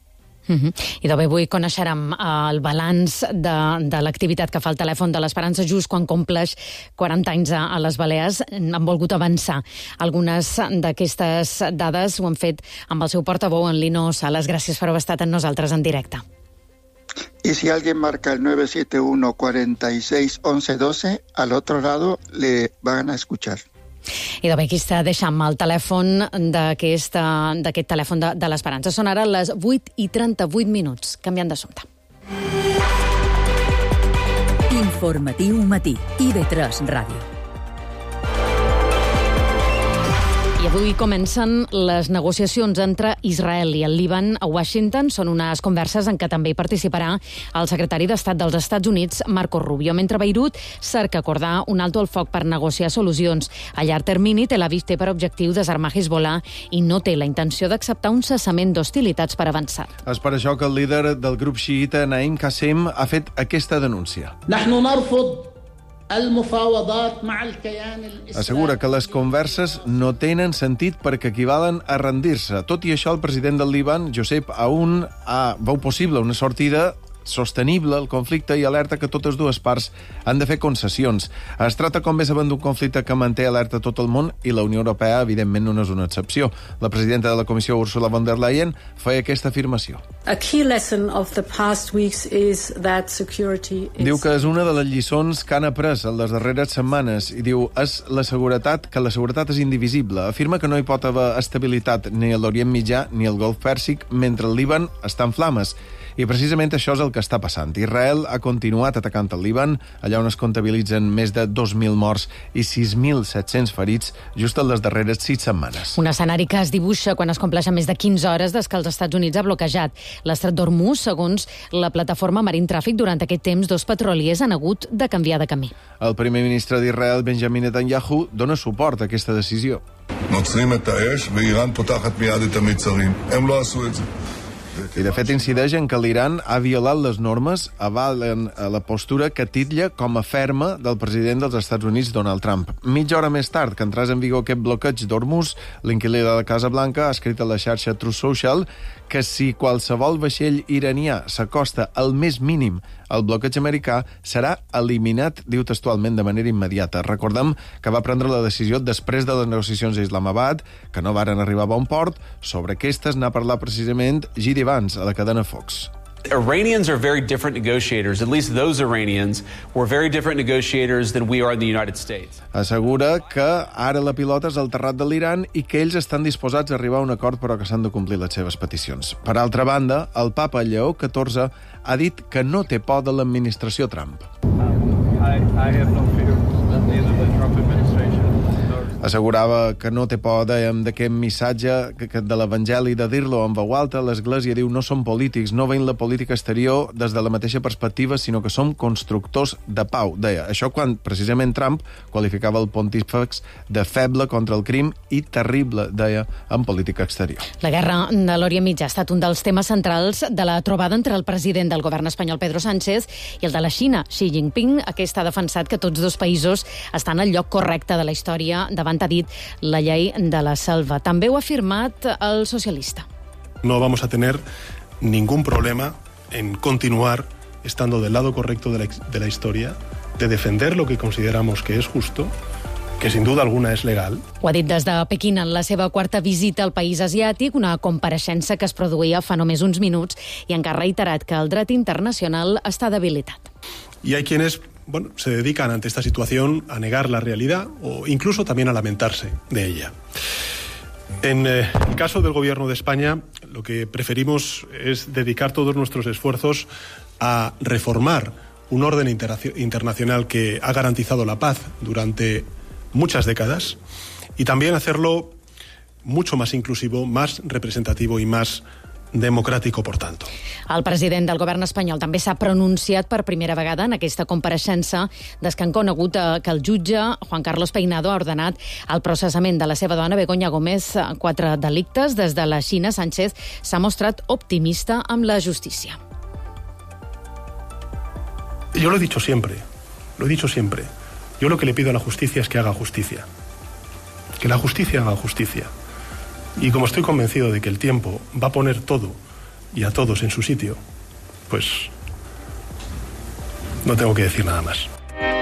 I d'avui avui coneixerem el balanç de l'activitat que fa el telèfon de l'Esperança just quan compleix 40 anys a les Balears. Han volgut avançar algunes d'aquestes dades, ho han fet amb el seu portaveu, en Lino Sales. Gràcies per haver estat amb nosaltres en directe. Y si alguien marca el 971 46 11 12, al otro lado le van a escuchar. I de bé, aquí està deixant el telèfon d'aquest telèfon de l'Esperança. Són ara les 8:38, canviant d'assumpte. Informatiu matí, IB3 Ràdio. I avui comencen les negociacions entre Israel i el Líban a Washington. Són unes converses en què també hi participarà el secretari d'Estat dels Estats Units, Marco Rubio, mentre Beirut cerca acordar un alto al foc per negociar solucions. A llarg termini, Tel Aviv té per objectiu desarmar Hezbollah i no té la intenció d'acceptar un cessament d'hostilitats per avançar. És per això que el líder del grup xiïta, Naim Qassem, ha fet aquesta denúncia. Assegura que les converses no tenen sentit perquè equivalen a rendir-se. Tot i això, el president del Líban, Josep Aoun, veu possible una sortida sostenible el conflicte i alerta que totes dues parts han de fer concessions. Es tracta, com bé sabem, d'un conflicte que manté alerta tot el món i la Unió Europea, evidentment, no és una excepció. La presidenta de la Comissió, Ursula von der Leyen, feia aquesta afirmació. A key lesson of the past weeks is that security is... Diu que és una de les lliçons que han après en les darreres setmanes i diu que la seguretat és indivisible. Afirma que no hi pot haver estabilitat ni a l'Orient Mitjà ni al Golf Pèrsic mentre el Líban està en flames. I precisament això és el que està passant. Israel ha continuat atacant el Líban, allà on es comptabilitzen més de 2.000 morts i 6.700 ferits just en les darreres 6 setmanes. Un escenari que es dibuixa quan es compleixen més de 15 hores des que els Estats Units ha bloquejat l'estret d'Hormuz. Segons la plataforma Marine Traffic, durant aquest temps, 2 petroliers han hagut de canviar de camí. El primer ministre d'Israel, Benjamin Netanyahu, dona suport a aquesta decisió. נוצרים את האש ואיראן פותחת מיד את המצרים. הם לא עשו את זה. I, de fet, incideix en que l'Iran ha violat les normes, avalen la postura que titlla com a ferma del president dels Estats Units, Donald Trump. Mitja hora més tard que entrés en vigor aquest bloqueig d'Hormuz, l'inquilí de la Casa Blanca ha escrit a la xarxa Truth Social que si qualsevol vaixell iranià s'acosta al més mínim al bloqueig americà, serà eliminat, diu textualment, de manera immediata. Recordem que va prendre la decisió després de les negociacions a Islamabad, que no varen arribar a bon port. Sobre aquestes n'ha parlat precisament Gidi Vance, a la cadena Fox. Iranians are very different negotiators. At least those Iranians were very different negotiators than we are in the United States. Assegura que ara la pilota és al terrat de l'Iran i que ells estan disposats a arribar a un acord, però que s'han de complir les seves peticions. Per altra banda, el papa Lleó XIV ha dit que no té por de l'administració Trump. I have no fear of neither the Trump administration. Assegurava que no té por, dèiem, d'aquest missatge de l'Evangeli, de dir-lo en veu alta. L'Església diu no som polítics, no veiem la política exterior des de la mateixa perspectiva, sinó que som constructors de pau, deia. Això quan precisament Trump qualificava el pontífex de feble contra el crim i terrible, deia, en política exterior. La guerra de l'Orient Mitjà ha estat un dels temes centrals de la trobada entre el president del govern espanyol, Pedro Sánchez, i el de la Xina, Xi Jinping. Aquest ha defensat que tots dos països estan al lloc correcte de la història davant, ha dit, la llei de la selva. També ho ha afirmat el socialista. No vamos a tener ningún problema en continuar estando del lado correcto de la historia, de defender lo que consideramos que es justo, que sin duda alguna és legal. Ho ha dit des de Pequín en la seva quarta visita al país asiàtic, una compareixença que es produïa fa només uns minuts, i encara ha reiterat que el dret internacional està debilitat. Y hay quienes se dedican ante esta situación a negar la realidad o incluso también a lamentarse de ella. En el caso del Gobierno de España, lo que preferimos es dedicar todos nuestros esfuerzos a reformar un orden internacional que ha garantizado la paz durante muchas décadas y también hacerlo mucho más inclusivo, más representativo y más democràtic, por tanto. El president del govern espanyol també s'ha pronunciat per primera vegada en aquesta compareixença des que han conegut que el jutge Juan Carlos Peinado ha ordenat el processament de la seva dona Begoña Gómez, 4 delictes. Des de la Xina, Sánchez s'ha mostrat optimista amb la justícia. Yo lo he dicho siempre. Yo lo que le pido a la justicia es que haga justicia. Que la justicia haga justicia. Y como estoy convencido de que el tiempo va a poner todo y a todos en su sitio, pues no tengo que decir nada más.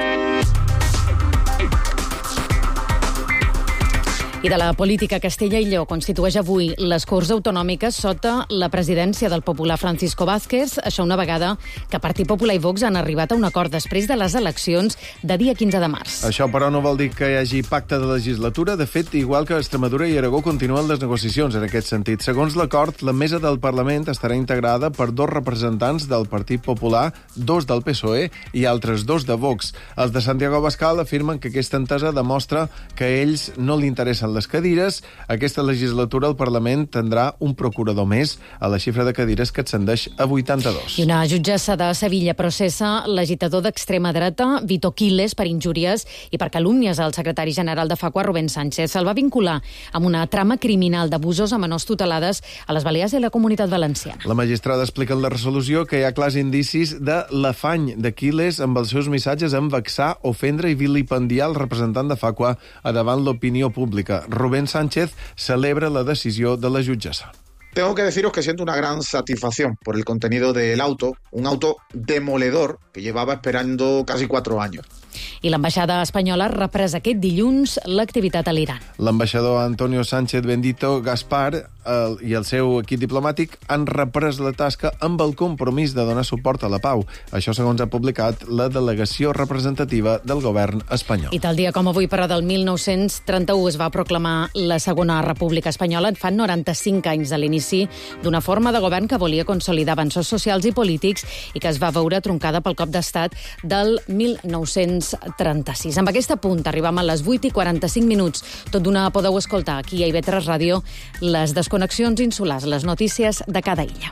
I de la política, Castella i Lleó constitueix avui les Corts Autonòmiques sota la presidència del popular Francisco Vázquez. Això una vegada que Partit Popular i Vox han arribat a un acord després de les eleccions de dia 15 de març. Això, però, no vol dir que hi hagi pacte de legislatura. De fet, igual que Extremadura i Aragó, continuen les negociacions en aquest sentit. Segons l'acord, la mesa del Parlament estarà integrada per 2 representants del Partit Popular, 2 del PSOE i altres 2 de Vox. Els de Santiago Abascal afirmen que aquesta entesa demostra que a ells no li interessen les cadires. Aquesta legislatura el Parlament tindrà un procurador més a la xifra de cadires que ascendeix a 82. I una jutgessa de Sevilla processa l'agitador d'extrema dreta Vito Quiles per injúries i per calúmnies al secretari general de Facua, Rubén Sánchez. Se'l va vincular amb una trama criminal d'abusos a menors tutelades a les Balears i la Comunitat Valenciana. La magistrada explica en la resolució que hi ha clars indicis de l'afany de Quiles amb els seus missatges en vexar, ofendre i vilipendiar el representant de Facua a davant l'opinió pública. Rubén Sánchez celebra la decisió de la jutgessa. Tengo que deciros que siento una gran satisfacción por el contenido del auto, un auto demoledor que llevaba esperando casi 4 años. I l'ambaixada espanyola ha reprès aquest dilluns l'activitat a l'Iran. L'ambaixador Antonio Sánchez Bendito Gaspar i el seu equip diplomàtic han reprès la tasca amb el compromís de donar suport a la pau. Això segons ha publicat la delegació representativa del govern espanyol. I tal dia com avui, però del 1931, es va proclamar la Segona República Espanyola. Fa 95 anys de l'inici d'una forma de govern que volia consolidar avanços socials i polítics i que es va veure troncada pel cop d'estat del 1936. Amb aquest apunt arribem a les 8:45. Tot d'una podeu escoltar aquí a IB3 Ràdio les desconnexions insulars, les notícies de cada illa.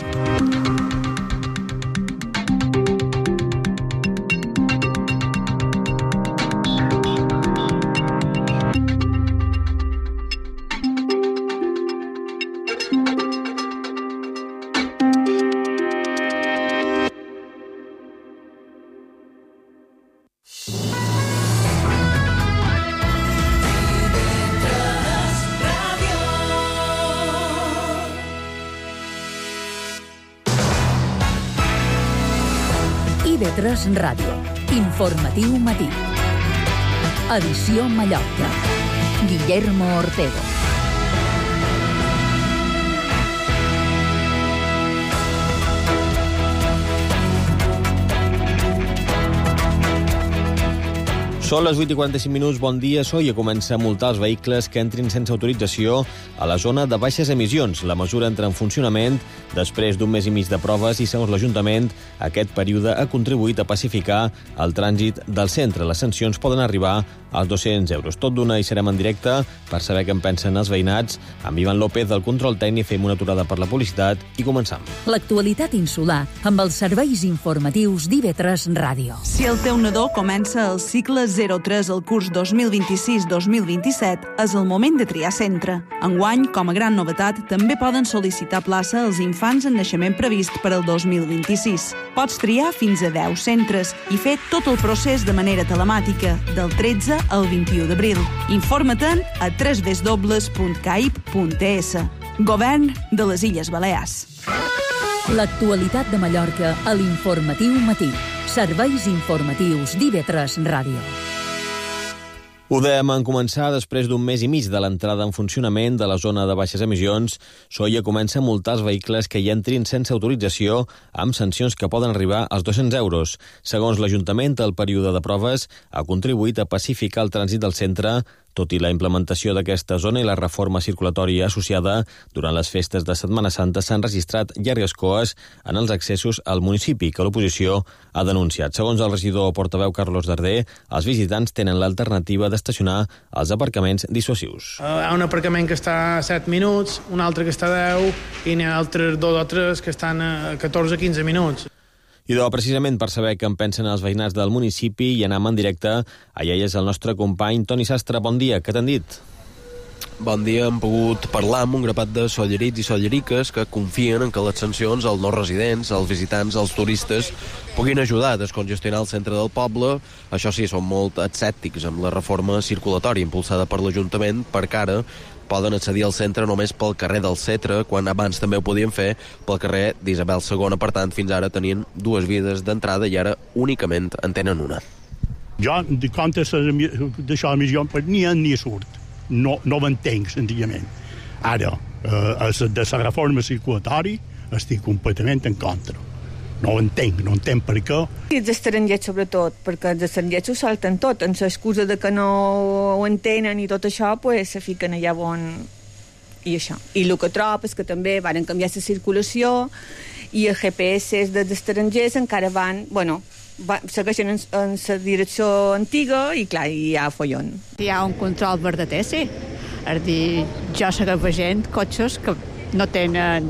IB3 Ràdio. Informatiu matí. Edició Mallorca. Guillermo Ortego. Són les 8:45, bon dia. Soia comença a multar els vehicles que entrin sense autorització a la zona de baixes emissions. La mesura entra en funcionament després d'un mes i mig de proves i, segons l'Ajuntament, aquest període ha contribuït a pacificar el trànsit del centre. Les sancions poden arribar als 200 euros. Tot d'una hi serem en directe per saber què en pensen els veïnats. Amb Ivan López, del control tècnic, fem una aturada per la publicitat i començam. L'actualitat insular amb els serveis informatius d'IB3 Ràdio. Si el teu nadó comença el cicle 03 al curs 2026-2027, és el moment de triar centre. Enguany, com a gran novetat, també poden sol·licitar plaça als infants en naixement previst per al 2026. Pots triar fins a 10 centres i fer tot el procés de manera telemàtica, del 13 al 21 d'abril. Informa-te'n a www.caip.es. Govern de les Illes Balears. L'actualitat de Mallorca a l'Informatiu Matí. Serveis informatius d'IB3 Ràdio. Ho dèiem en començar, després d'un mes i mig de l'entrada en funcionament de la zona de baixes emissions, Soia comença a multar els vehicles que hi entrin sense autorització amb sancions que poden arribar als 200 euros. Segons l'Ajuntament, el període de proves ha contribuït a pacificar el trànsit del centre. Tot i la implementació d'aquesta zona i la reforma circulatòria associada, durant les festes de Setmana Santa s'han registrat llargues coes en els accessos al municipi, que l'oposició ha denunciat. Segons el regidor portaveu Carlos Darder, els visitants tenen l'alternativa d'estacionar als aparcaments dissuasius. Hi ha un aparcament que està a 7 minuts, un altre que està a 10 i n'hi ha altres 2 o 3 que estan a 14-15 minuts. I precisament per saber què en pensen els veïnats del municipi i anem en directe. Allà és el nostre company Toni Sastre. Bon dia, què t'han dit? Bon dia, hem pogut parlar amb un grapat de sollerits i solleriques que confien en que les sancions als no residents, als visitants, als turistes puguin ajudar a descongestionar el centre del poble. Això sí, són molt escèptics amb la reforma circulatòria impulsada per l'Ajuntament, perquè ara poden accedir al centre només pel carrer del Cetre, quan abans també ho podien fer pel carrer d'Isabel II. Per tant, fins ara tenien 2 vies d'entrada i ara únicament en tenen una. Jo, de comptes d'això de missió, ni surt. No ho entenc, senzillament. Ara, de la reforma circulatòria estic completament en contra. No ho entenc per què. I els estrangers, sobretot, perquè els estrangers ho salten tot, amb l'excusa de que no ho entenen i tot això, pues, se fiquen allà on... I això. I el que trobo és que també van canviar la circulació i els GPS dels estrangers encara segueixen en la direcció antiga i, clar, hi ha follon. Hi ha un control verdader, sí. És dir, jo sé que gent, cotxes que no tenen...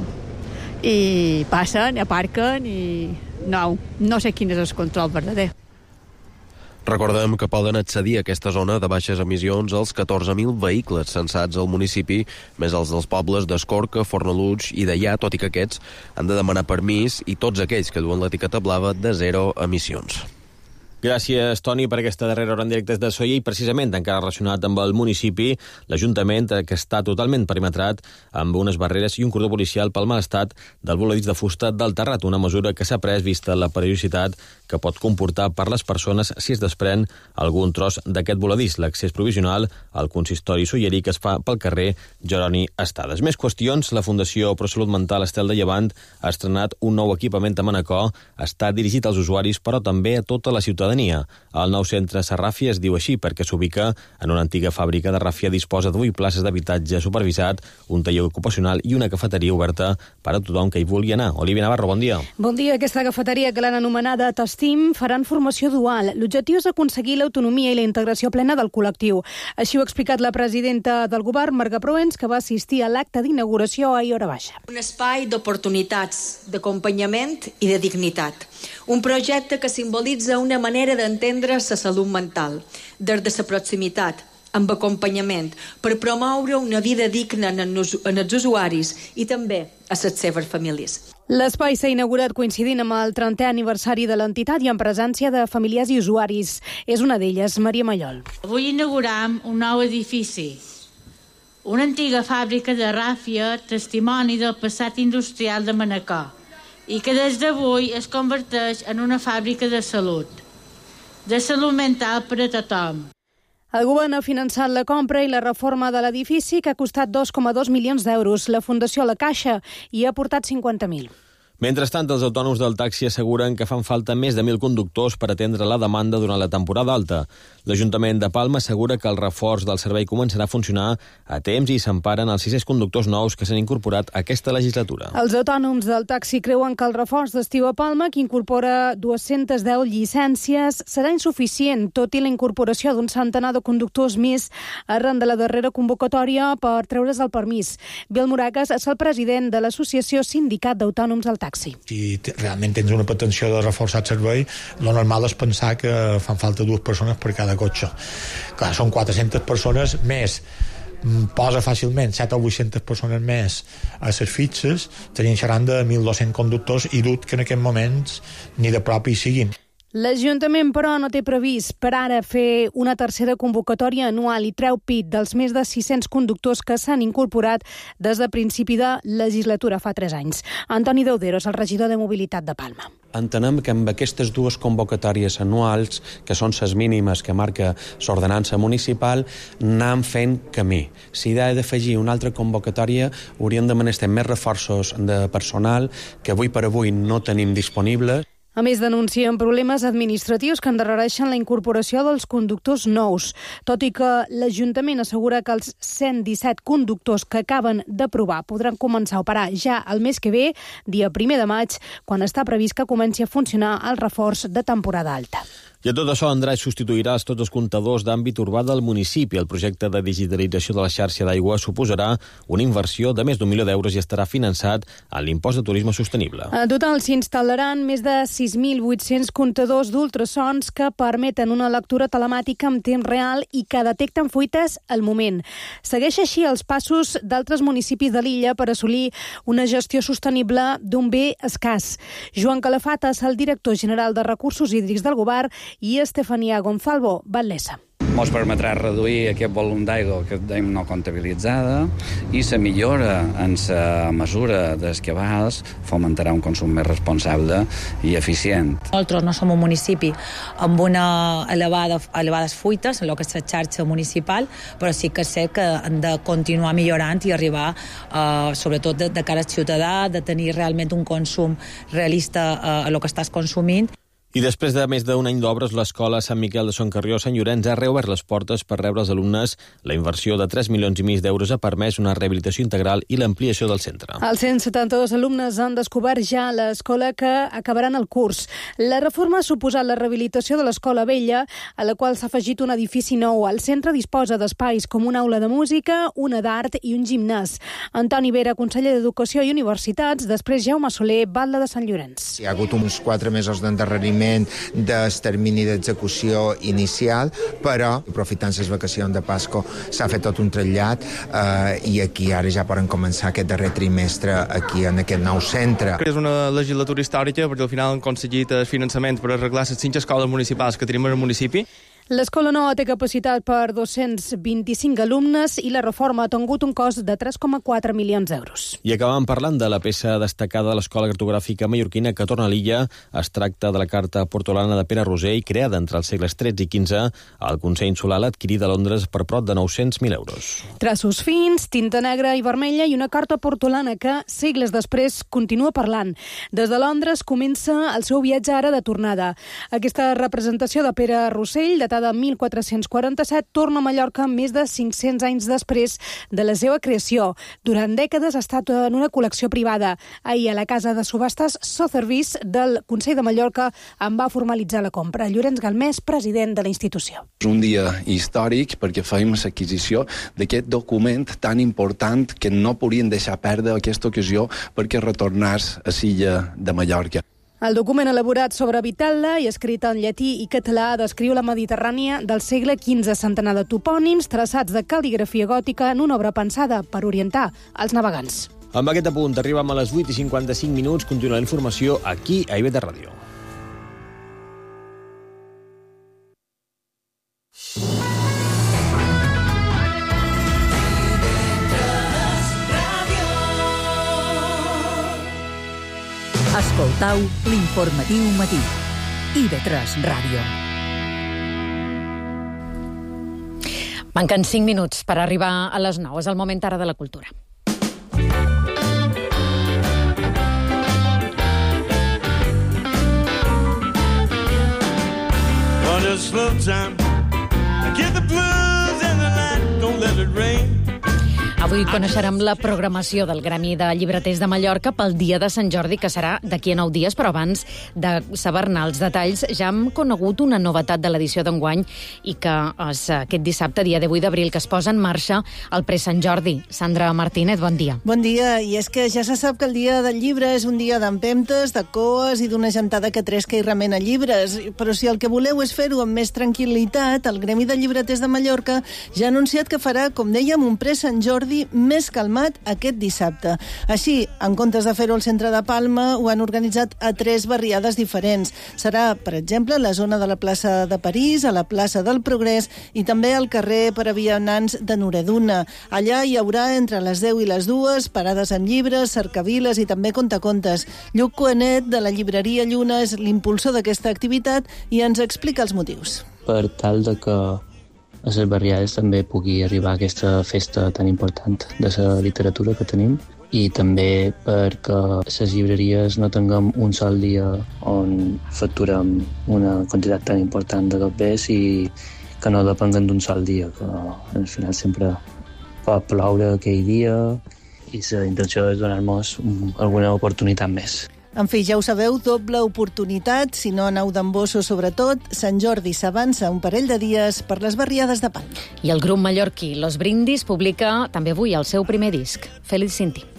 i passen, aparquen i no sé quin és el control verdader. Recordem que poden accedir a aquesta zona de baixes emissions els 14.000 vehicles censats al municipi, més els dels pobles d'Escorca, Fornalutx i Deià, tot i que aquests han de demanar permís, i tots aquells que duen l'etiqueta blava de 0 emissions. Gràcies, Toni, per aquesta darrera hora en directe de Sóller i precisament encara relacionat amb el municipi, l'Ajuntament, que està totalment perimetrat amb unes barreres i un cordó policial pel mal estat del voladís de fusta del Terrat, una mesura que s'ha pres vista la perillositat que pot comportar per les persones si es desprèn algun tros d'aquest voladís. L'accés provisional al consistori sollerí que es fa pel carrer Jeroni Estades. Més qüestions, la Fundació ProSalut Mental Estel de Llevant ha estrenat un nou equipament a Manacor. Està dirigit als usuaris, però també a tota la ciutadania. El nou centre Serràfia es diu així perquè s'ubica en una antiga fàbrica de ràfia, disposa de 8 places d'habitatge supervisat, un taller ocupacional i una cafeteria oberta per a tothom que hi vulgui anar. Olivia Navarro, bon dia. Bon dia. Aquesta cafeteria, que l'han anomenada T'Estim, faran formació dual. L'objectiu és aconseguir l'autonomia i la integració plena del col·lectiu. Així ho ha explicat la presidenta del govern, Marga Proens, que va assistir a l'acte d'inauguració ahir hora baixa. Un espai d'oportunitats, d'acompanyament i de dignitat. Un projecte que simbolitza una manera d'entendre la salut mental, des de la proximitat, amb acompanyament, per promoure una vida digna en els usuaris i també a les seves famílies. L'espai s'ha inaugurat coincidint amb el 30è aniversari de l'entitat i en presència de familiars i usuaris. És una d'elles, Maria Mallol. Avui inaugurem un nou edifici, una antiga fàbrica de ràfia, testimoni del passat industrial de Manacor, i que des d'avui es converteix en una fàbrica de salut mental per a tothom. El govern ha finançat la compra i la reforma de l'edifici, que ha costat 2,2 milions d'euros. La Fundació La Caixa hi ha aportat 50.000. Mentrestant, els autònoms del taxi asseguren que fan falta més de 1.000 conductors per atendre la demanda durant la temporada alta. L'Ajuntament de Palma assegura que el reforç del servei començarà a funcionar a temps i s'emparen els 600 conductors nous que s'han incorporat aquesta legislatura. Els autònoms del taxi creuen que el reforç d'estiu a Palma, que incorpora 210 llicències, serà insuficient, tot i la incorporació d'un centenar de conductors més arran de la darrera convocatòria per treure's el permís. Biel Moragas és el president de l'Associació Sindicat d'Autònoms del Taxi. Si realment tens una pretensió de reforçar el servei, lo normal és pensar que fan falta 2 persones per cada cotxe. Clar, són 400 persones més, posa fàcilment 7 o 800 persones més a les fitxes, seran de 1.200 conductors i dut que en aquests moments ni de prop hi siguin. L'Ajuntament, però, no té previst per ara fer una tercera convocatòria anual i treu pit dels més de 600 conductors que s'han incorporat des de principi de legislatura fa 3 anys. Antoni Deuderos, el regidor de Mobilitat de Palma. Entenem que amb aquestes 2 convocatòries anuals, que són les mínimes que marca l'ordenança municipal, anem fent camí. Si hi ha d'afegir una altra convocatòria, hauríem de menester més reforços de personal que avui per avui no tenim disponibles. A més, denuncien problemes administratius que endarrereixen la incorporació dels conductors nous, tot i que l'Ajuntament assegura que els 117 conductors que acaben d'aprovar podran començar a operar ja el mes que ve, dia 1 de maig, quan està previst que comenci a funcionar el reforç de temporada alta. I a tot això, Andratx substituirà tots els comptadors d'àmbit urbà del municipi. El projecte de digitalització de la xarxa d'aigua suposarà una inversió de més d'1 milió d'euros i estarà finançat a l'impost de turisme sostenible. En total s'instal·laran més de 6.800 comptadors d'ultrasons que permeten una lectura telemàtica en temps real i que detecten fuites al moment. Segueix així els passos d'altres municipis de l'illa per assolir una gestió sostenible d'un bé escàs. Joan Calafat és el director general de Recursos Hídrics del Govern i Estefania Gonzalvo, Batlessa. Ens permetrà reduir aquest volum d'aigua que tenim no comptabilitzada i la millora en la mesura dels cabals fomentarà un consum més responsable i eficient. Nosaltres no som un municipi amb una elevades fuites en el que és la xarxa municipal, però sí que sé que hem de continuar millorant i arribar, sobretot de cara al ciutadà, de tenir realment un consum realista a el que estàs consumint. I després de més d'un any d'obres, l'escola Sant Miquel de Son Carrió Sant Llorenç ha reobert les portes per rebre als alumnes. La inversió de 3,5 milions d'euros ha permès una rehabilitació integral i l'ampliació del centre. Els 172 alumnes han descobert ja l'escola que acabaran el curs. La reforma ha suposat la rehabilitació de l'escola vella, a la qual s'ha afegit un edifici nou. El centre disposa d'espais com una aula de música, una d'art i un gimnàs. Antoni Vera, conseller d'Educació i Universitats, després Jaume Soler, batlle de Sant Llorenç. Hi ha hagut uns 4 mesos d'endarreriment compliment del termini d'execució inicial, però aprofitant les vacacions de Pasco s'ha fet tot un trasllat i aquí ara ja poden començar aquest darrer trimestre aquí en aquest nou centre. És una legislatura històrica perquè al final han aconseguit el finançament per arreglar les 5 escoles municipals que tenim al municipi. L'escola nova té capacitat per 225 alumnes i la reforma ha tingut un cost de 3,4 milions d'euros. I acabàvem parlant de la peça destacada de l'Escola Cartogràfica Mallorquina que torna a l'illa. Es tracta de la carta portolana de Pere Roser i creada entre els segles XIII i XV. El Consell Insular l'ha adquirida a Londres per prop de 900.000 euros. Traços fins, tinta negra i vermella i una carta portolana que, segles després, continua parlant. Des de Londres comença el seu viatge ara de tornada. Aquesta representació de Pere Rossell, datada de 1447, torna a Mallorca més de 500 anys després de la seva creació. Durant dècades ha estat en una col·lecció privada. Ahir a la casa de subhastes Sotheby's del Consell de Mallorca en va formalitzar la compra. Llorenç Galmés, president de la institució. És un dia històric perquè fèiem l'adquisició d'aquest document tan important que no podien deixar perdre aquesta ocasió perquè retornés a l'illa de Mallorca. El document elaborat sobre Vital·la i escrit en llatí i català descriu la Mediterrània del segle XV, centenar de topònims traçats de cal·ligrafia gòtica en una obra pensada per orientar els navegants. Amb aquest apunt arribem a les 8:55. Continua la informació aquí a IB Ràdio. Escoltau l'informatiu matí. IB3 Ràdio. Manquen 5 minuts per arribar a les 9. És el moment ara de la cultura. On a slow time, get the blues and the night, don't let it rain. Avui coneixerem la programació del Gremi de Llibreters de Mallorca pel dia de Sant Jordi, que serà d'aquí a 9 dies, però abans de saber-ne els detalls ja hem conegut una novetat de l'edició d'enguany i que és aquest dissabte, dia 18 d'abril, que es posa en marxa el Pre-Sant Jordi. Sandra Martínez, bon dia. Bon dia, i és que ja se sap que el dia del llibre és un dia d'empentes, de coes i d'una gentada que tresca i remena llibres, però si el que voleu és fer-ho amb més tranquil·litat, el Gremi de Llibreters de Mallorca ja ha anunciat que farà, com dèiem, un Pre-Sant Jordi més calmat aquest dissabte. Així, en comptes de fer-ho al centre de Palma, ho han organitzat a 3 barriades diferents. Serà, per exemple, la zona de la plaça de París, a la plaça del Progrés i també al carrer per a vianants de Noreduna. Allà hi haurà entre les 10 i les 2 parades amb llibres, cercaviles i també contacontes. Lluc Coenet, de la llibreria Lluna, és l'impulsor d'aquesta activitat i ens explica els motius. Per tal de que a les barriades també pugui arribar a aquesta festa tan important de la literatura que tenim i també perquè les llibreries no tinguem un sol dia on facturem una quantitat tan important de dobbers i que no depenguen d'un sol dia, que al final sempre pot ploure aquell dia i la intenció és donar-nos alguna oportunitat més. En fi, ja ho sabeu, doble oportunitat, si no aneu d'embossos sobretot. Sant Jordi s'avança un parell de dies per les barriades de Palma. I el grup mallorquí Los Brindis publica també avui el seu primer disc, Feliz Sin Ti.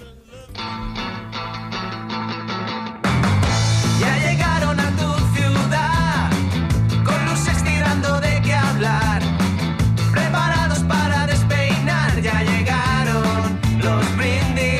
Ya llegaron a tu ciudad, con luces tirando de qué hablar, preparados para despeinar, ya llegaron los brindis.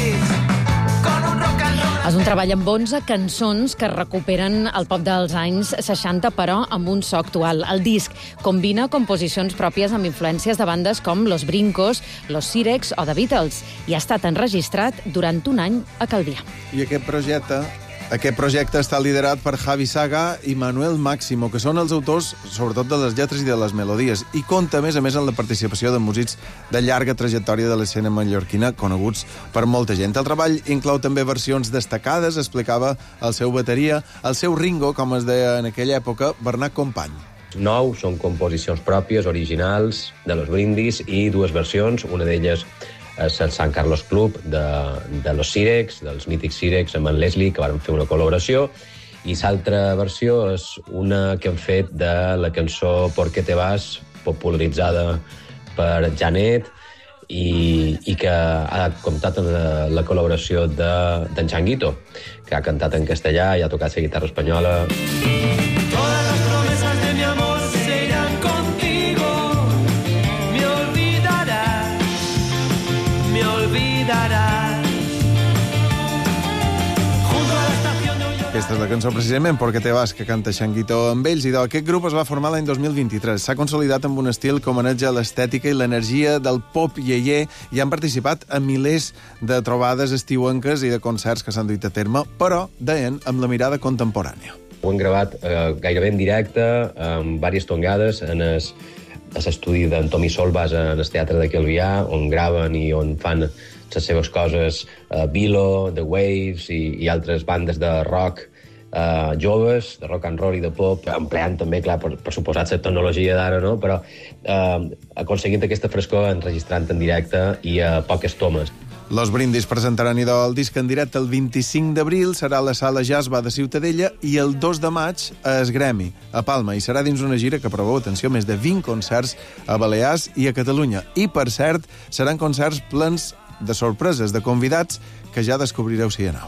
És un treball amb 11 cançons que recuperen el pop dels anys 60, però amb un so actual. El disc combina composicions pròpies amb influències de bandes com Los Brincos, Los Sirex o The Beatles i ha estat enregistrat durant un any a Calvià. I aquest projecte està liderat per Javi Saga i Manuel Máximo, que són els autors, sobretot de les lletres i de les melodies, i compta, a més, amb la participació de músics de llarga trajectòria de l'escena mallorquina, coneguts per molta gent. El treball inclou també versions destacades, explicava el seu bateria, el seu Ringo, com es deia en aquella època, Bernat Company. 9 són composicions pròpies, originals, de Los Brindis, i 2 versions, una d'elles és el San Carlos Club de Los Sirex, dels mítics Sirex, amb en Leslie, que van fer una col·laboració, i l'altra versió és una que han fet de la cançó Por qué te vas, popularitzada per Janet, i que ha comptat amb la col·laboració d'en Changuito, que ha cantat en castellà i ha tocat la guitarra espanyola. Todas las promesas de mi amor se irán contigo. Me olvidarás. Junto a la estación de Ulloa. Aquesta és la cançó precisament Porque te vas, que canta Changuito amb ells. I aquest grup es va formar l'any 2023. S'ha consolidat amb un estil que homenatja l'estètica i l'energia del pop iaié i han participat a milers de trobades estiuenques i de concerts que s'han duit a terme, però, deien, amb la mirada contemporània. Ho hem gravat gairebé en directe, amb diverses tongades, a l'estudi d'en Tomi Solbas en el Teatre de Calvià, on graven i on fan les seves coses Vilo, The Waves i altres bandes de rock joves, de rock and roll i de pop, empleant també, clar, per suposat, la tecnologia d'ara, no? Però aconseguint aquesta frescor enregistrant en directe i a poques tomes. Los Brindis presentaran el disc en directe el 25 d'abril, serà a la Sala Jasba de Ciutadella i el 2 de maig a Esgremi, a Palma, i serà dins una gira que preveu, atenció, més de 20 concerts a Balears i a Catalunya. I, per cert, seran concerts plens de sorpreses, de convidats que ja descobrireu si hi aneu.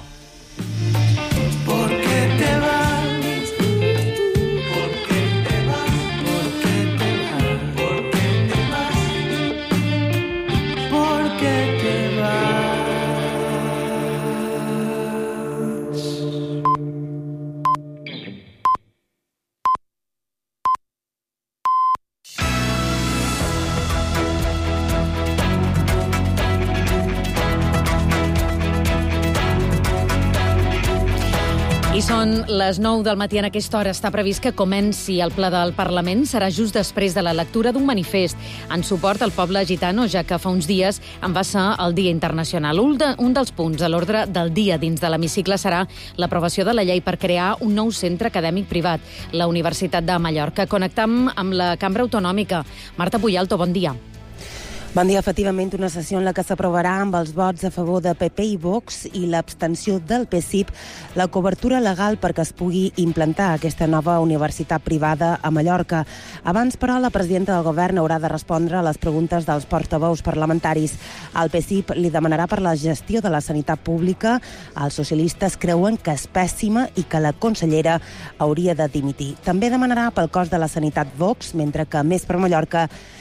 I són les 9 del matí en aquesta hora. Està previst que comenci el ple del Parlament. Serà just després de la lectura d'un manifest en suport al poble gitano, ja que fa uns dies en va ser el Dia Internacional. Un dels punts a l'ordre del dia dins de l'hemicicle serà l'aprovació de la llei per crear un nou centre acadèmic privat, la Universitat de Mallorca. Connectam amb la Cambra Autonòmica. Marta Puyalto, bon dia. Bon dia. Efectivament, una sessió en la que s'aprovarà amb els vots a favor de PP i Vox i l'abstenció del PSIP la cobertura legal perquè es pugui implantar aquesta nova universitat privada a Mallorca. Abans, però, la presidenta del govern haurà de respondre a les preguntes dels portaveus parlamentaris. El PSIP li demanarà per la gestió de la sanitat pública. Els socialistes creuen que és pèssima i que la consellera hauria de dimitir. També demanarà pel cost de la sanitat Vox, mentre que Més per Mallorca